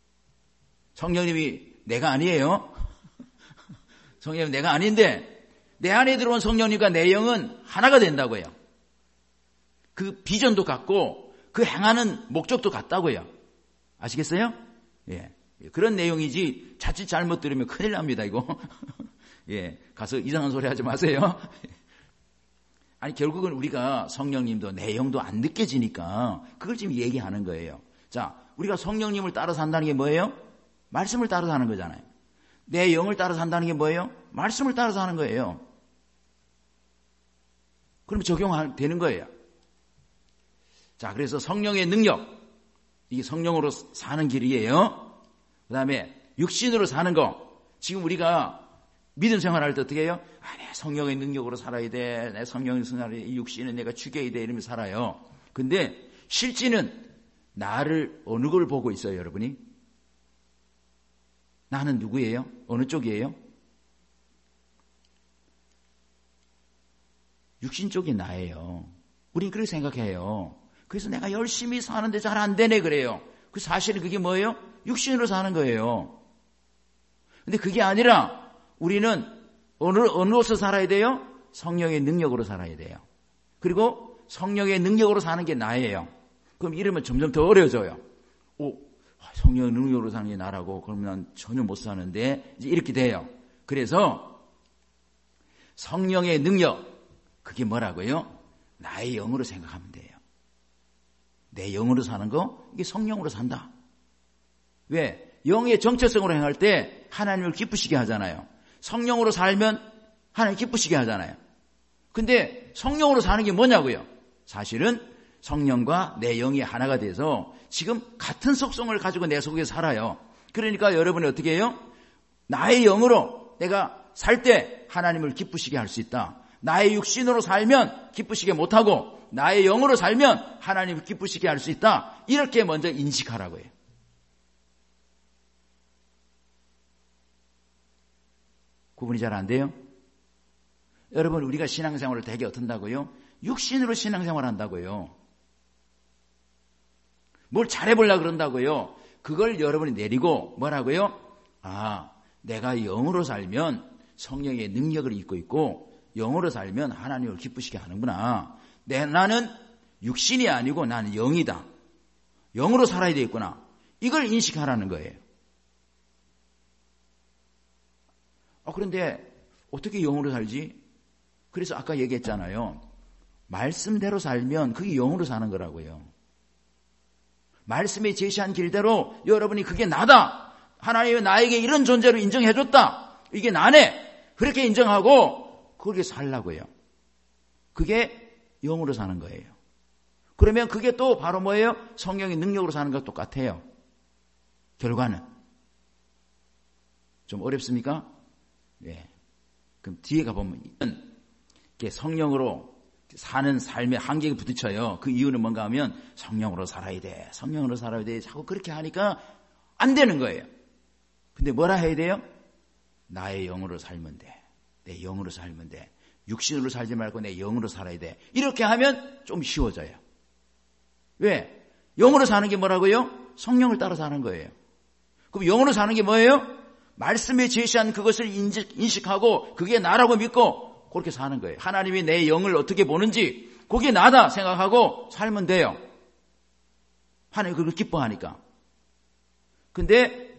성령님이 내가 아니에요. 성령님 내가 아닌데 내 안에 들어온 성령님과 내 영은 하나가 된다고요. 그 비전도 같고 그 행하는 목적도 같다고요. 아시겠어요? 예, 그런 내용이지 자칫 잘못 들으면 큰일 납니다. 이거. 예, 가서 이상한 소리 하지 마세요. 아니 결국은 우리가 성령님도 내 영도 안 느껴지니까 그걸 지금 얘기하는 거예요. 자, 우리가 성령님을 따라 산다는 게 뭐예요? 말씀을 따라 사는 거잖아요. 내 영을 따라 산다는 게 뭐예요? 말씀을 따라 사는 거예요. 그러면 적용되는 거예요. 자, 그래서 성령의 능력, 이게 성령으로 사는 길이에요. 그 다음에 육신으로 사는 거, 지금 우리가 믿음 생활할 때 어떻게 해요? 아, 내 성령의 능력으로 살아야 돼. 내 성령의 승화를, 육신은 내가 죽여야 돼. 이러면서 살아요. 근데 실제는 나를 어느 걸 보고 있어요, 여러분이? 나는 누구예요? 어느 쪽이에요? 육신 쪽이 나예요. 우린 그렇게 생각해요. 그래서 내가 열심히 사는데 잘 안 되네 그래요. 그 사실은 그게 뭐예요? 육신으로 사는 거예요. 근데 그게 아니라 우리는 어느, 어느로서 살아야 돼요? 성령의 능력으로 살아야 돼요. 그리고 성령의 능력으로 사는 게 나예요. 그럼 이러면 점점 더 어려워져요. 오, 성령의 능력으로 사는 게 나라고? 그러면 난 전혀 못 사는데 이제 이렇게 돼요. 그래서 성령의 능력, 그게 뭐라고요? 나의 영으로 생각하면 돼요. 내 영으로 사는 거, 이게 성령으로 산다. 왜? 영의 정체성으로 행할 때 하나님을 기쁘시게 하잖아요. 성령으로 살면 하나님 기쁘시게 하잖아요. 근데 성령으로 사는 게 뭐냐고요? 사실은 성령과 내 영이 하나가 돼서 지금 같은 속성을 가지고 내 속에 살아요. 그러니까 여러분이 어떻게 해요? 나의 영으로 내가 살 때 하나님을 기쁘시게 할 수 있다. 나의 육신으로 살면 기쁘시게 못하고 나의 영으로 살면 하나님을 기쁘시게 할 수 있다. 이렇게 먼저 인식하라고 해요. 구분이 잘 안 돼요? 여러분, 우리가 신앙생활을 되게 어떤다고요? 육신으로 신앙생활 한다고요. 뭘 잘해보려고 그런다고요. 그걸 여러분이 내리고 뭐라고요? 아, 내가 영으로 살면 성령의 능력을 입고 있고 영으로 살면 하나님을 기쁘시게 하는구나. 내, 나는 육신이 아니고 나는 영이다. 영으로 살아야 되겠구나. 이걸 인식하라는 거예요. 아, 그런데 어떻게 영으로 살지? 그래서 아까 얘기했잖아요. 말씀대로 살면 그게 영으로 사는 거라고요. 말씀이 제시한 길대로 여러분이 그게 나다. 하나님이 나에게 이런 존재로 인정해줬다. 이게 나네. 그렇게 인정하고 그렇게 살라고요. 그게 영으로 사는 거예요. 그러면 그게 또 바로 뭐예요? 성령의 능력으로 사는 것과 똑같아요. 결과는. 좀 어렵습니까? 네. 그럼 뒤에 가보면 이게 성령으로 사는 삶의 한계가 부딪혀요. 그 이유는 뭔가 하면 성령으로 살아야 돼. 성령으로 살아야 돼. 자꾸 그렇게 하니까 안 되는 거예요. 근데 뭐라 해야 돼요? 나의 영으로 살면 돼. 내 영으로 살면 돼. 육신으로 살지 말고 내 영으로 살아야 돼. 이렇게 하면 좀 쉬워져요. 왜? 영으로 사는 게 뭐라고요? 성령을 따라 사는 거예요. 그럼 영으로 사는 게 뭐예요? 말씀에 제시한 그것을 인식, 인식하고 그게 나라고 믿고 그렇게 사는 거예요. 하나님이 내 영을 어떻게 보는지 그게 나다 생각하고 살면 돼요. 하나님 그걸 기뻐하니까. 근데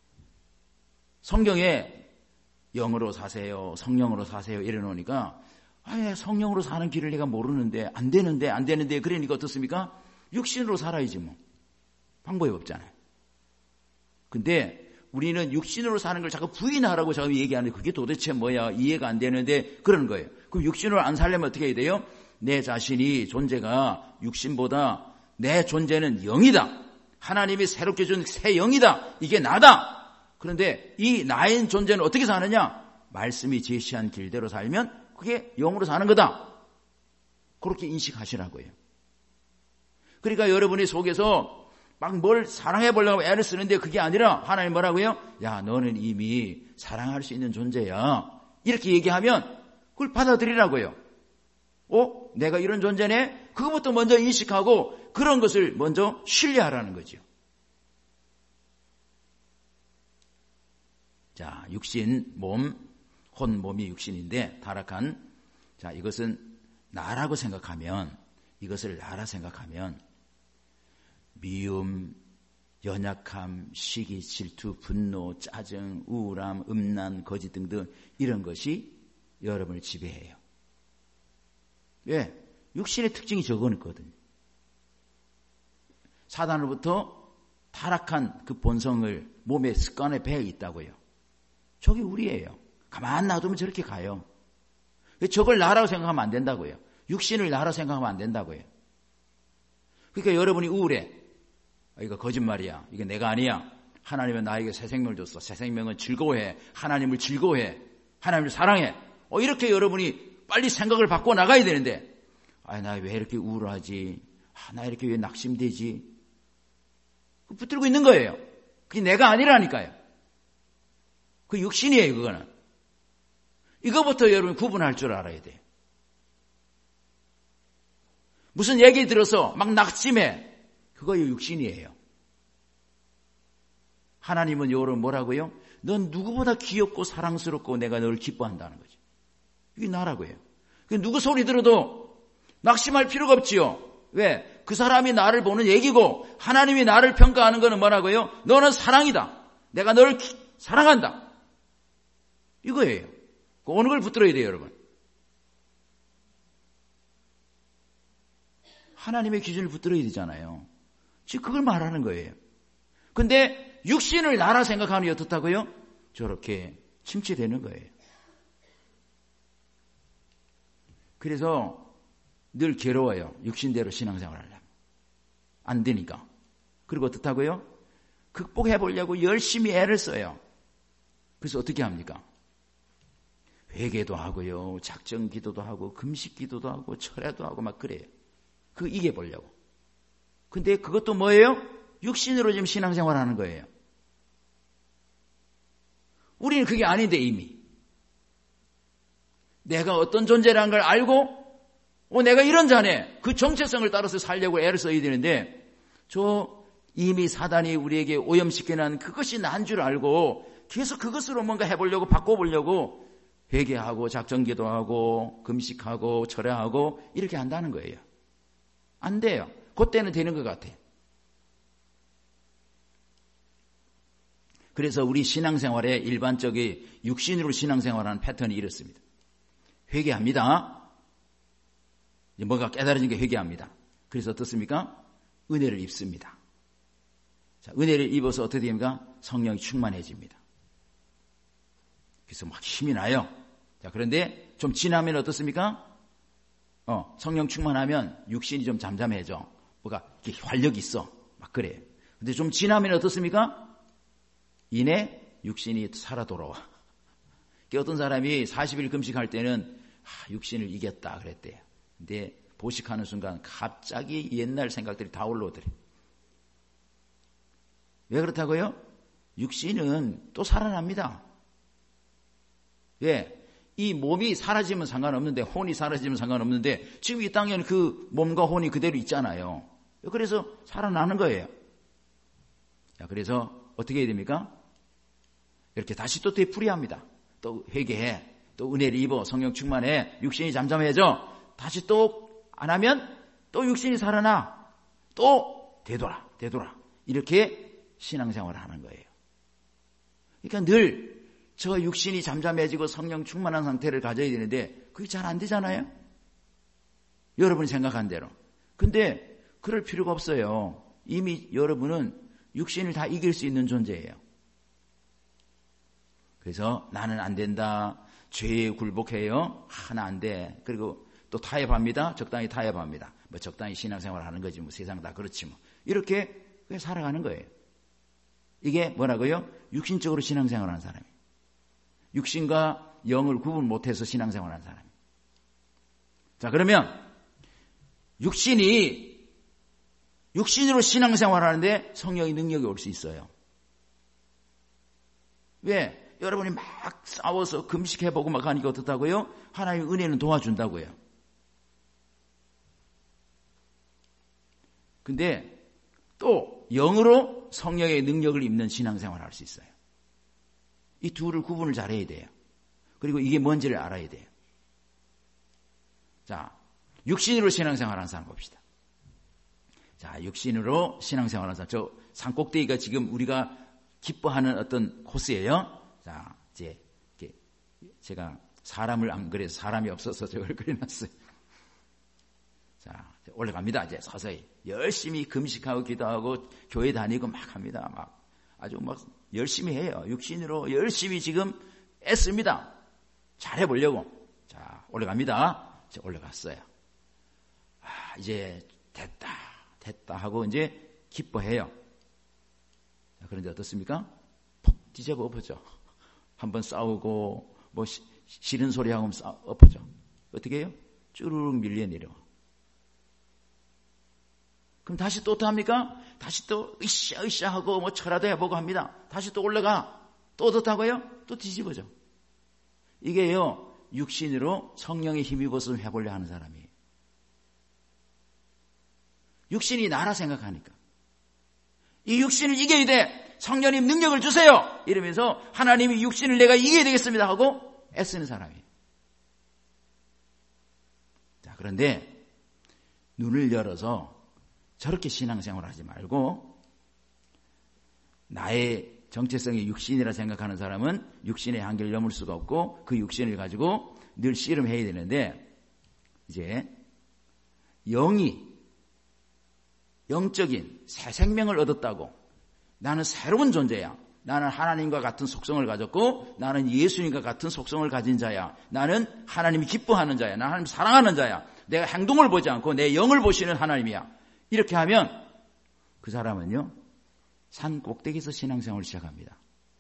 성경에 영으로 사세요, 성령으로 사세요 이래놓으니까 아, 성령으로 사는 길을 내가 모르는데 안 되는데 안 되는데 그러니까 어떻습니까? 육신으로 살아야지 뭐. 방법이 없잖아요. 근데 우리는 육신으로 사는 걸 자꾸 부인하라고 자꾸 얘기하는데 그게 도대체 뭐야 이해가 안 되는데 그러는 거예요. 그럼 육신으로 안 살려면 어떻게 해야 돼요? 내 자신이 존재가 육신보다 내 존재는 영이다. 하나님이 새롭게 준 새 영이다. 이게 나다. 그런데 이 나의 존재는 어떻게 사느냐? 말씀이 제시한 길대로 살면 그게 영으로 사는 거다. 그렇게 인식하시라고요. 그러니까 여러분의 속에서 막 뭘 사랑해 보려고 애를 쓰는데 그게 아니라 하나님 뭐라고요? 야, 너는 이미 사랑할 수 있는 존재야. 이렇게 얘기하면 그걸 받아들이라고요. 어? 내가 이런 존재네? 그것부터 먼저 인식하고 그런 것을 먼저 신뢰하라는 거죠. 자, 육신, 몸, 혼, 몸이 육신인데 타락한 자, 이것은 나라고 생각하면 이것을 나라 생각하면 미움, 연약함, 시기, 질투, 분노, 짜증, 우울함, 음란, 거짓 등등 이런 것이 여러분을 지배해요. 왜? 육신의 특징이 저거거든요. 사단으로부터 타락한 그 본성을 몸의 습관에 배어 있다고요. 저게 우리예요. 가만 놔두면 저렇게 가요. 저걸 나라고 생각하면 안 된다고요. 육신을 나라고 생각하면 안 된다고요. 그러니까 여러분이 우울해. 아, 이거 거짓말이야. 이게 내가 아니야. 하나님은 나에게 새 생명을 줬어. 새 생명은 즐거워해. 하나님을 즐거워해. 하나님을 사랑해. 어, 이렇게 여러분이 빨리 생각을 바꿔 나가야 되는데 아, 나 왜 이렇게 우울하지? 아, 나 이렇게 왜 낙심되지? 붙들고 있는 거예요. 그게 내가 아니라니까요. 그 육신이에요, 그거는. 이거부터 여러분 구분할 줄 알아야 돼요. 무슨 얘기 들어서 막 낙심해. 그거 육신이에요. 하나님은 여러분 뭐라고요? 넌 누구보다 귀엽고 사랑스럽고 내가 널 기뻐한다는 거죠. 이게 나라고요. 누구 소리 들어도 낙심할 필요가 없지요. 왜? 그 사람이 나를 보는 얘기고 하나님이 나를 평가하는 거는 뭐라고요? 너는 사랑이다. 내가 너를 기, 사랑한다. 이거예요. 어느 걸 붙들어야 돼요, 여러분? 하나님의 기준을 붙들어야 되잖아요. 지금 그걸 말하는 거예요. 근데 육신을 나라 생각하니 어떻다고요? 저렇게 침체되는 거예요. 그래서 늘 괴로워요. 육신대로 신앙생활을 하려면. 안 되니까. 그리고 어떻다고요? 극복해 보려고 열심히 애를 써요. 그래서 어떻게 합니까? 회개도 하고요. 작정 기도도 하고 금식 기도도 하고 철야도 하고 막 그래요. 그거 이겨보려고. 근데 그것도 뭐예요? 육신으로 지금 신앙생활하는 거예요. 우리는 그게 아닌데 이미. 내가 어떤 존재라는 걸 알고 어, 내가 이런 자네. 그 정체성을 따라서 살려고 애를 써야 되는데 저 이미 사단이 우리에게 오염시켜놓은 그것이 난 줄 알고 계속 그것으로 뭔가 해보려고 바꿔보려고 회개하고 작정기도 하고 금식하고 철야하고 이렇게 한다는 거예요. 안 돼요. 그때는 되는 것 같아요. 그래서 우리 신앙생활의 일반적인 육신으로 신앙생활하는 패턴이 이렇습니다. 회개합니다. 뭔가 깨달아진 게 회개합니다. 그래서 어떻습니까? 은혜를 입습니다. 자, 은혜를 입어서 어떻게 됩니까? 성령이 충만해집니다. 그래서 막 힘이 나요. 자, 그런데 좀 지나면 어떻습니까? 어, 성령 충만하면 육신이 좀 잠잠해져. 뭐가 이렇게 활력이 있어. 막 그래요. 근데 좀 지나면 어떻습니까? 이내 육신이 살아 돌아와. 어떤 사람이 사십 일 금식할 때는 아, 육신을 이겼다 그랬대요. 근데 보식하는 순간 갑자기 옛날 생각들이 다 올라오더래. 왜 그렇다고요? 육신은 또 살아납니다. 왜? 이 몸이 사라지면 상관없는데, 혼이 사라지면 상관없는데, 지금 이 땅에는 그 몸과 혼이 그대로 있잖아요. 그래서 살아나는 거예요. 자, 그래서 어떻게 해야 됩니까? 이렇게 다시 또 되풀이합니다. 또 회개해. 또 은혜를 입어. 성령 충만해. 육신이 잠잠해져. 다시 또 안 하면 또 육신이 살아나. 또 되돌아. 되돌아. 이렇게 신앙생활을 하는 거예요. 그러니까 늘 저 육신이 잠잠해지고 성령 충만한 상태를 가져야 되는데 그게 잘 안 되잖아요. 여러분이 생각한 대로. 근데 그럴 필요가 없어요. 이미 여러분은 육신을 다 이길 수 있는 존재예요. 그래서 나는 안 된다. 죄에 굴복해요. 하나 안 돼. 그리고 또 타협합니다. 적당히 타협합니다. 뭐 적당히 신앙생활 하는 거지. 뭐 세상 다 그렇지 뭐. 이렇게 살아가는 거예요. 이게 뭐라고요? 육신적으로 신앙생활 하는 사람이에요. 육신과 영을 구분 못해서 신앙생활 하는 사람이에요. 자, 그러면 육신이 육신으로 신앙생활 하는데 성령의 능력이 올 수 있어요. 왜? 여러분이 막 싸워서 금식해보고 막 하니까 어떻다고요? 하나님의 은혜는 도와준다고요. 근데 또 영으로 성령의 능력을 입는 신앙생활을 할 수 있어요. 이 둘을 구분을 잘해야 돼요. 그리고 이게 뭔지를 알아야 돼요. 자, 육신으로 신앙생활하는 사람 봅시다. 자, 육신으로 신앙생활하는 사람. 저 산꼭대기가 지금 우리가 기뻐하는 어떤 코스예요. 자, 이제 제가 사람을 안 그래서 사람이 없어서 저걸 그려놨어요. 자, 올라갑니다. 이제 서서히 열심히 금식하고 기도하고 교회 다니고 막 합니다. 막 아주 막 열심히 해요. 육신으로 열심히 지금 애씁니다. 잘해보려고. 자, 올라갑니다. 이제 올라갔어요. 아, 이제 됐다, 됐다 하고 이제 기뻐해요. 자, 그런데 어떻습니까? 푹 뒤집어 엎어져. 한번 싸우고 뭐 시, 싫은 소리 하고 싸, 엎어져. 어떻게 해요? 쭈르륵 밀려 내려. 그럼 다시 또 어떡합니까? 다시 또 으쌰 으쌰 하고 뭐 철화도 해보고 합니다. 다시 또 올라가. 또 어떻다고요? 또 뒤집어져. 이게요, 육신으로 성령의 힘입어서 해보려 하는 사람이에요. 육신이 나라 생각하니까. 이 육신을 이겨야 돼. 성령님 능력을 주세요. 이러면서 하나님이 육신을 내가 이겨야 되겠습니다 하고 애쓰는 사람이에요. 자, 그런데 눈을 열어서 저렇게 신앙생활을 하지 말고 나의 정체성이 육신이라 생각하는 사람은 육신의 한계를 넘을 수가 없고 그 육신을 가지고 늘 씨름해야 되는데 이제 영이 영적인 새 생명을 얻었다고 나는 새로운 존재야. 나는 하나님과 같은 속성을 가졌고 나는 예수님과 같은 속성을 가진 자야. 나는 하나님이 기뻐하는 자야. 나는 하나님 사랑하는 자야. 내가 행동을 보지 않고 내 영을 보시는 하나님이야. 이렇게 하면 그 사람은요, 산 꼭대기에서 신앙생활을 시작합니다.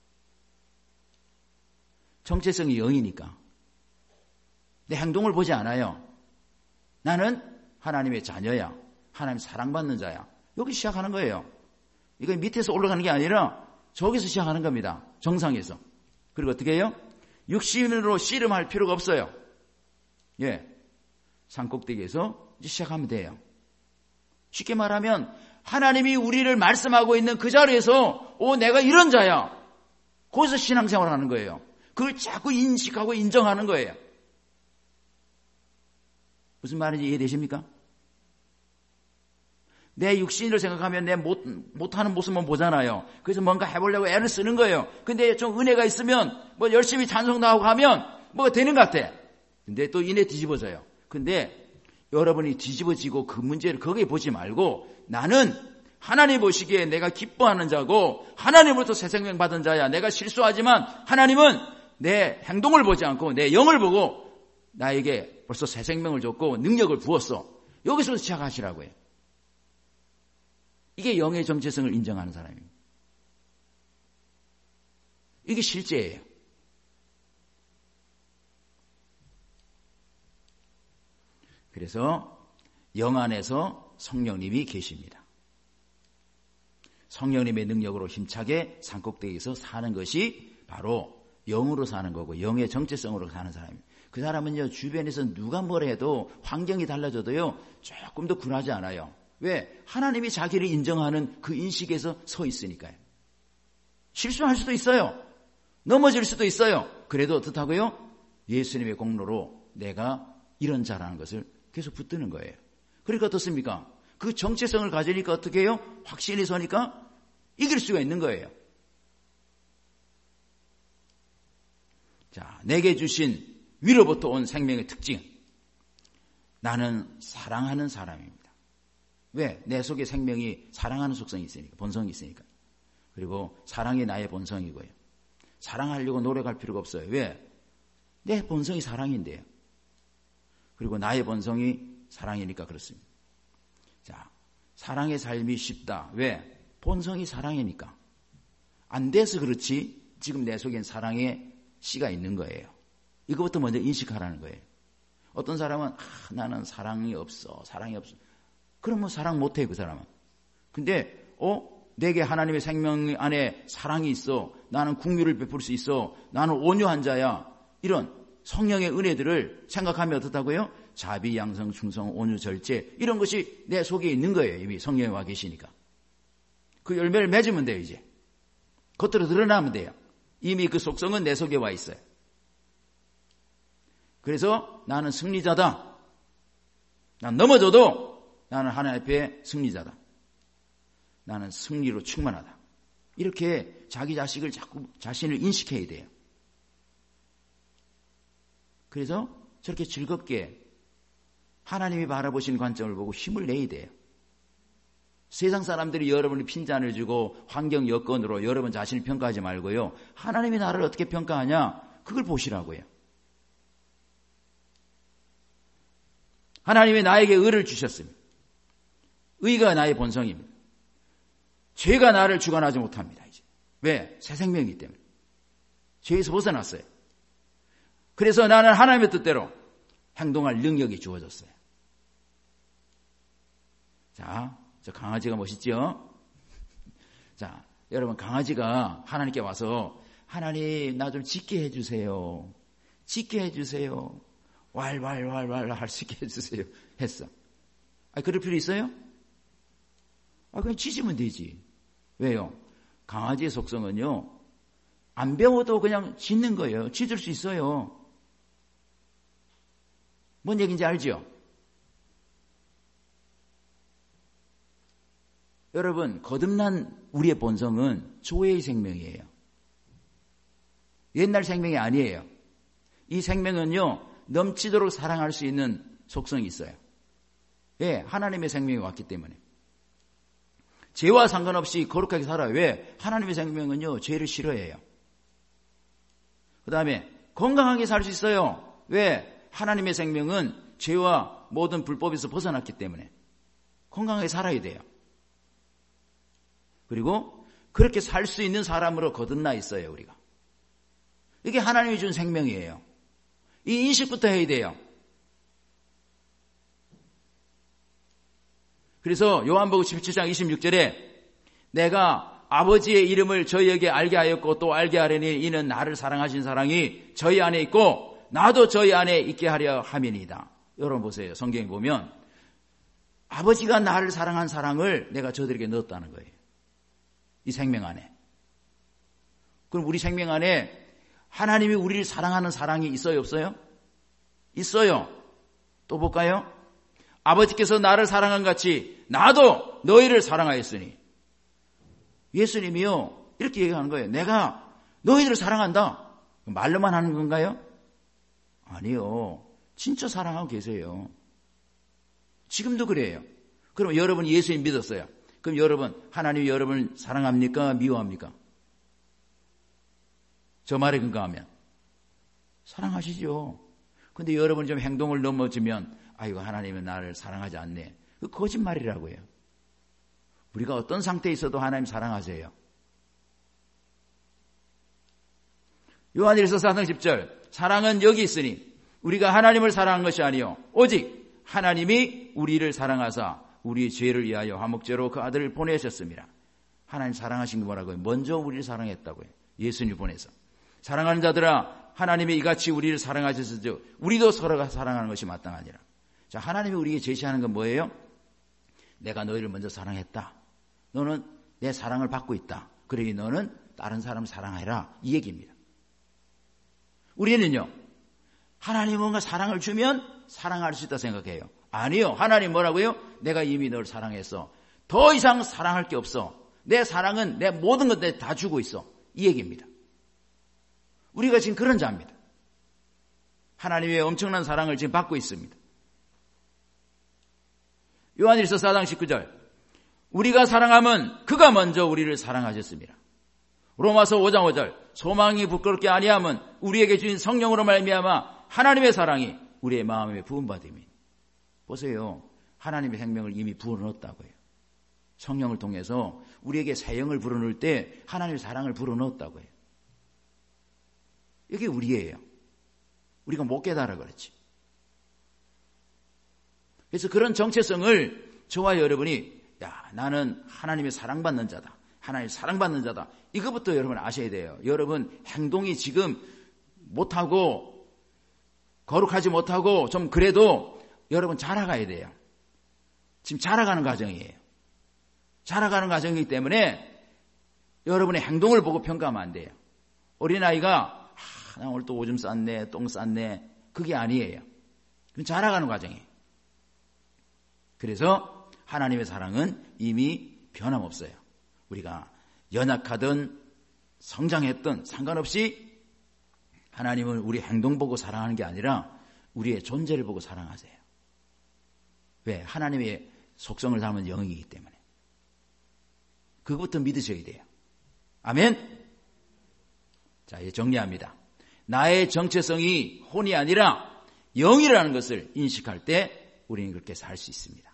정체성이 영이니까 내 행동을 보지 않아요. 나는 하나님의 자녀야. 하나님 사랑받는 자야. 여기 시작하는 거예요. 이거 밑에서 올라가는 게 아니라 저기서 시작하는 겁니다. 정상에서. 그리고 어떻게 해요? 육신으로 씨름할 필요가 없어요. 예, 산 꼭대기에서 이제 시작하면 돼요. 쉽게 말하면 하나님이 우리를 말씀하고 있는 그 자리에서 오, 내가 이런 자야. 거기서 신앙생활을 하는 거예요. 그걸 자꾸 인식하고 인정하는 거예요. 무슨 말인지 이해되십니까? 내 육신을 생각하면 내 못, 못하는 모습만 보잖아요. 그래서 뭔가 해보려고 애를 쓰는 거예요. 근데 좀 은혜가 있으면 뭐 열심히 찬송도 하고 하면 뭐가 되는 것 같아. 근데 또 이내 뒤집어져요. 근데 여러분이 뒤집어지고 그 문제를 거기에 보지 말고 나는 하나님 보시기에 내가 기뻐하는 자고 하나님으로부터 새 생명 받은 자야. 내가 실수하지만 하나님은 내 행동을 보지 않고 내 영을 보고 나에게 벌써 새 생명을 줬고 능력을 부었어. 여기서 시작하시라고 해요. 이게 영의 정체성을 인정하는 사람입니다. 이게 실제예요. 그래서 영 안에서 성령님이 계십니다. 성령님의 능력으로 힘차게 산꼭대기에서 사는 것이 바로 영으로 사는 거고 영의 정체성으로 사는 사람입니다. 그 사람은요, 주변에서 누가 뭘 해도 환경이 달라져도요, 조금 더 굴하지 않아요. 왜? 하나님이 자기를 인정하는 그 인식에서 서 있으니까요. 실수할 수도 있어요. 넘어질 수도 있어요. 그래도 어떻다고요? 예수님의 공로로 내가 이런 자라는 것을 계속 붙드는 거예요. 그러니까 어떻습니까? 그 정체성을 가지니까 어떻게 해요? 확신이 서니까 이길 수가 있는 거예요. 자, 내게 주신 위로부터 온 생명의 특징. 나는 사랑하는 사람입니다. 왜? 내 속에 생명이 사랑하는 속성이 있으니까, 본성이 있으니까. 그리고 사랑이 나의 본성이고요. 사랑하려고 노력할 필요가 없어요. 왜? 내 본성이 사랑인데요. 그리고 나의 본성이 사랑이니까 그렇습니다. 자, 사랑의 삶이 쉽다. 왜? 본성이 사랑이니까. 안 돼서 그렇지 지금 내 속엔 사랑의 씨가 있는 거예요. 이것부터 먼저 인식하라는 거예요. 어떤 사람은 아, 나는 사랑이 없어. 사랑이 없어. 그러면 사랑 못해 그 사람은. 근데 어? 내게 하나님의 생명 안에 사랑이 있어. 나는 긍휼을 베풀 수 있어. 나는 온유한 자야. 이런 성령의 은혜들을 생각하면 어떻다고요? 자비, 양성, 충성, 온유, 절제 이런 것이 내 속에 있는 거예요. 이미 성령이 와 계시니까. 그 열매를 맺으면 돼요. 이제. 겉으로 드러나면 돼요. 이미 그 속성은 내 속에 와 있어요. 그래서 나는 승리자다. 난 넘어져도 나는 하나님 앞에 승리자다. 나는 승리로 충만하다. 이렇게 자기 자식을 자꾸 자신을 인식해야 돼요. 그래서 저렇게 즐겁게 하나님이 바라보시는 관점을 보고 힘을 내야 돼요. 세상 사람들이 여러분이 핀잔을 주고 환경 여건으로 여러분 자신을 평가하지 말고요. 하나님이 나를 어떻게 평가하냐? 그걸 보시라고요. 하나님이 나에게 의를 주셨습니다. 의가 나의 본성입니다. 죄가 나를 주관하지 못합니다. 이제. 왜? 새 생명이기 때문에. 죄에서 벗어났어요. 그래서 나는 하나님의 뜻대로 행동할 능력이 주어졌어요. 자, 저 강아지가 멋있죠? 자, 여러분 강아지가 하나님께 와서 하나님 나 좀 짖게 해주세요. 짖게 해주세요. 왈왈왈왈 할 수 있게 해주세요. 했어. 아, 그럴 필요 있어요? 아, 그냥 짖으면 되지. 왜요? 강아지의 속성은요, 안 배워도 그냥 짖는 거예요. 짖을 수 있어요. 뭔 얘기인지 알죠? 여러분, 거듭난 우리의 본성은 조회의 생명이에요. 옛날 생명이 아니에요. 이 생명은요, 넘치도록 사랑할 수 있는 속성이 있어요. 왜? 하나님의 생명이 왔기 때문에. 죄와 상관없이 거룩하게 살아요. 왜? 하나님의 생명은요, 죄를 싫어해요. 그 다음에 건강하게 살 수 있어요. 왜? 하나님의 생명은 죄와 모든 불법에서 벗어났기 때문에 건강하게 살아야 돼요. 그리고 그렇게 살 수 있는 사람으로 거듭나 있어요, 우리가. 이게 하나님이 준 생명이에요. 이 인식부터 해야 돼요. 그래서 요한복음 십칠 장 이십육 절에 내가 아버지의 이름을 저희에게 알게 하였고 또 알게 하려니 이는 나를 사랑하신 사랑이 저희 안에 있고 나도 저희 안에 있게 하려 함이니이다. 여러분 보세요. 성경에 보면 아버지가 나를 사랑한 사랑을 내가 저들에게 넣었다는 거예요. 이 생명 안에. 그럼 우리 생명 안에 하나님이 우리를 사랑하는 사랑이 있어요, 없어요? 있어요. 또 볼까요? 아버지께서 나를 사랑한 같이 나도 너희를 사랑하였으니. 예수님이요, 이렇게 얘기하는 거예요. 내가 너희들을 사랑한다. 말로만 하는 건가요? 아니요. 진짜 사랑하고 계세요. 지금도 그래요. 그럼 여러분이 예수님 믿었어요. 그럼 여러분, 하나님이 여러분을 사랑합니까? 미워합니까? 저 말에 근거하면 사랑하시죠. 근데 여러분이 좀 행동을 넘어지면 아이고 하나님은 나를 사랑하지 않네. 그 거짓말이라고요. 우리가 어떤 상태에 있어도 하나님 사랑하세요. 요한일서 사 장 십 절 사랑은 여기 있으니 우리가 하나님을 사랑한 것이 아니요 오직 하나님이 우리를 사랑하사 우리의 죄를 위하여 화목제로 그 아들을 보내셨습니다. 하나님 사랑하신 게 뭐라고요? 먼저 우리를 사랑했다고요. 예수님을 보내서. 사랑하는 자들아 하나님이 이같이 우리를 사랑하셔서 우리도 서로가 사랑하는 것이 마땅하니라. 자, 하나님이 우리에게 제시하는 건 뭐예요? 내가 너희를 먼저 사랑했다. 너는 내 사랑을 받고 있다. 그러니 너는 다른 사람을 사랑해라. 이 얘기입니다. 우리는요, 하나님이 뭔가 사랑을 주면 사랑할 수 있다 생각해요. 아니요. 하나님 뭐라고요? 내가 이미 너를 사랑했어. 더 이상 사랑할 게 없어. 내 사랑은 내 모든 것 다 주고 있어. 이 얘기입니다. 우리가 지금 그런 자입니다. 하나님의 엄청난 사랑을 지금 받고 있습니다. 요한일서 사 장 십구 절 우리가 사랑하면 그가 먼저 우리를 사랑하셨습니다. 로마서 오 장 오 절 소망이 부끄럽게 아니하면 우리에게 주신 성령으로 말미암아 하나님의 사랑이 우리의 마음에 부음받음이. 보세요. 하나님의 생명을 이미 부어넣었다고요. 성령을 통해서 우리에게 새 영을 불어넣을 때 하나님의 사랑을 불어넣었다고요. 이게 우리예요. 우리가 못 깨달아 그렇지. 그래서 그런 정체성을 저와 여러분이 야 나는 하나님의 사랑받는 자다. 하나님의 사랑받는 자다. 이것부터 여러분 아셔야 돼요. 여러분 행동이 지금 못하고 거룩하지 못하고 좀 그래도 여러분 자라가야 돼요. 지금 자라가는 과정이에요. 자라가는 과정이기 때문에 여러분의 행동을 보고 평가하면 안 돼요. 어린아이가 아, 나 오늘 또 오줌 쌌네, 똥 쌌네. 그게 아니에요. 그건 자라가는 과정이에요. 그래서 하나님의 사랑은 이미 변함없어요. 우리가 연약하든 성장했든 상관없이 하나님은 우리 행동 보고 사랑하는 게 아니라 우리의 존재를 보고 사랑하세요. 왜? 하나님의 속성을 담은 영이기 때문에. 그것부터 믿으셔야 돼요. 아멘? 자, 이제 정리합니다. 나의 정체성이 혼이 아니라 영이라는 것을 인식할 때 우리는 그렇게 살 수 있습니다.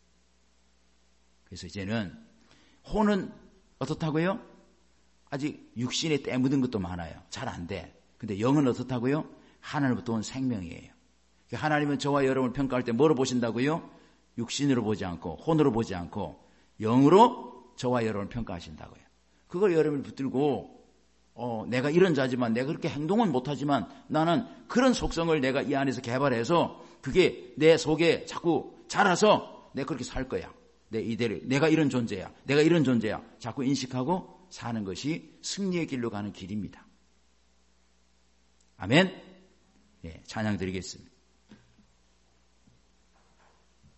그래서 이제는 혼은 어떻다고요? 아직 육신에 때 묻은 것도 많아요. 잘 안 돼. 근데 영은 어떻다고요? 하나님부터 온 생명이에요. 하나님은 저와 여러분을 평가할 때 뭐로 보신다고요? 육신으로 보지 않고 혼으로 보지 않고 영으로 저와 여러분을 평가하신다고요. 그걸 여러분이 붙들고 어, 내가 이런 자지만 내가 그렇게 행동은 못하지만 나는 그런 속성을 내가 이 안에서 개발해서 그게 내 속에 자꾸 자라서 내가 그렇게 살 거야. 내 이대로 내가 이런 존재야. 내가 이런 존재야. 자꾸 인식하고 사는 것이 승리의 길로 가는 길입니다. 아멘. 예, 찬양 드리겠습니다.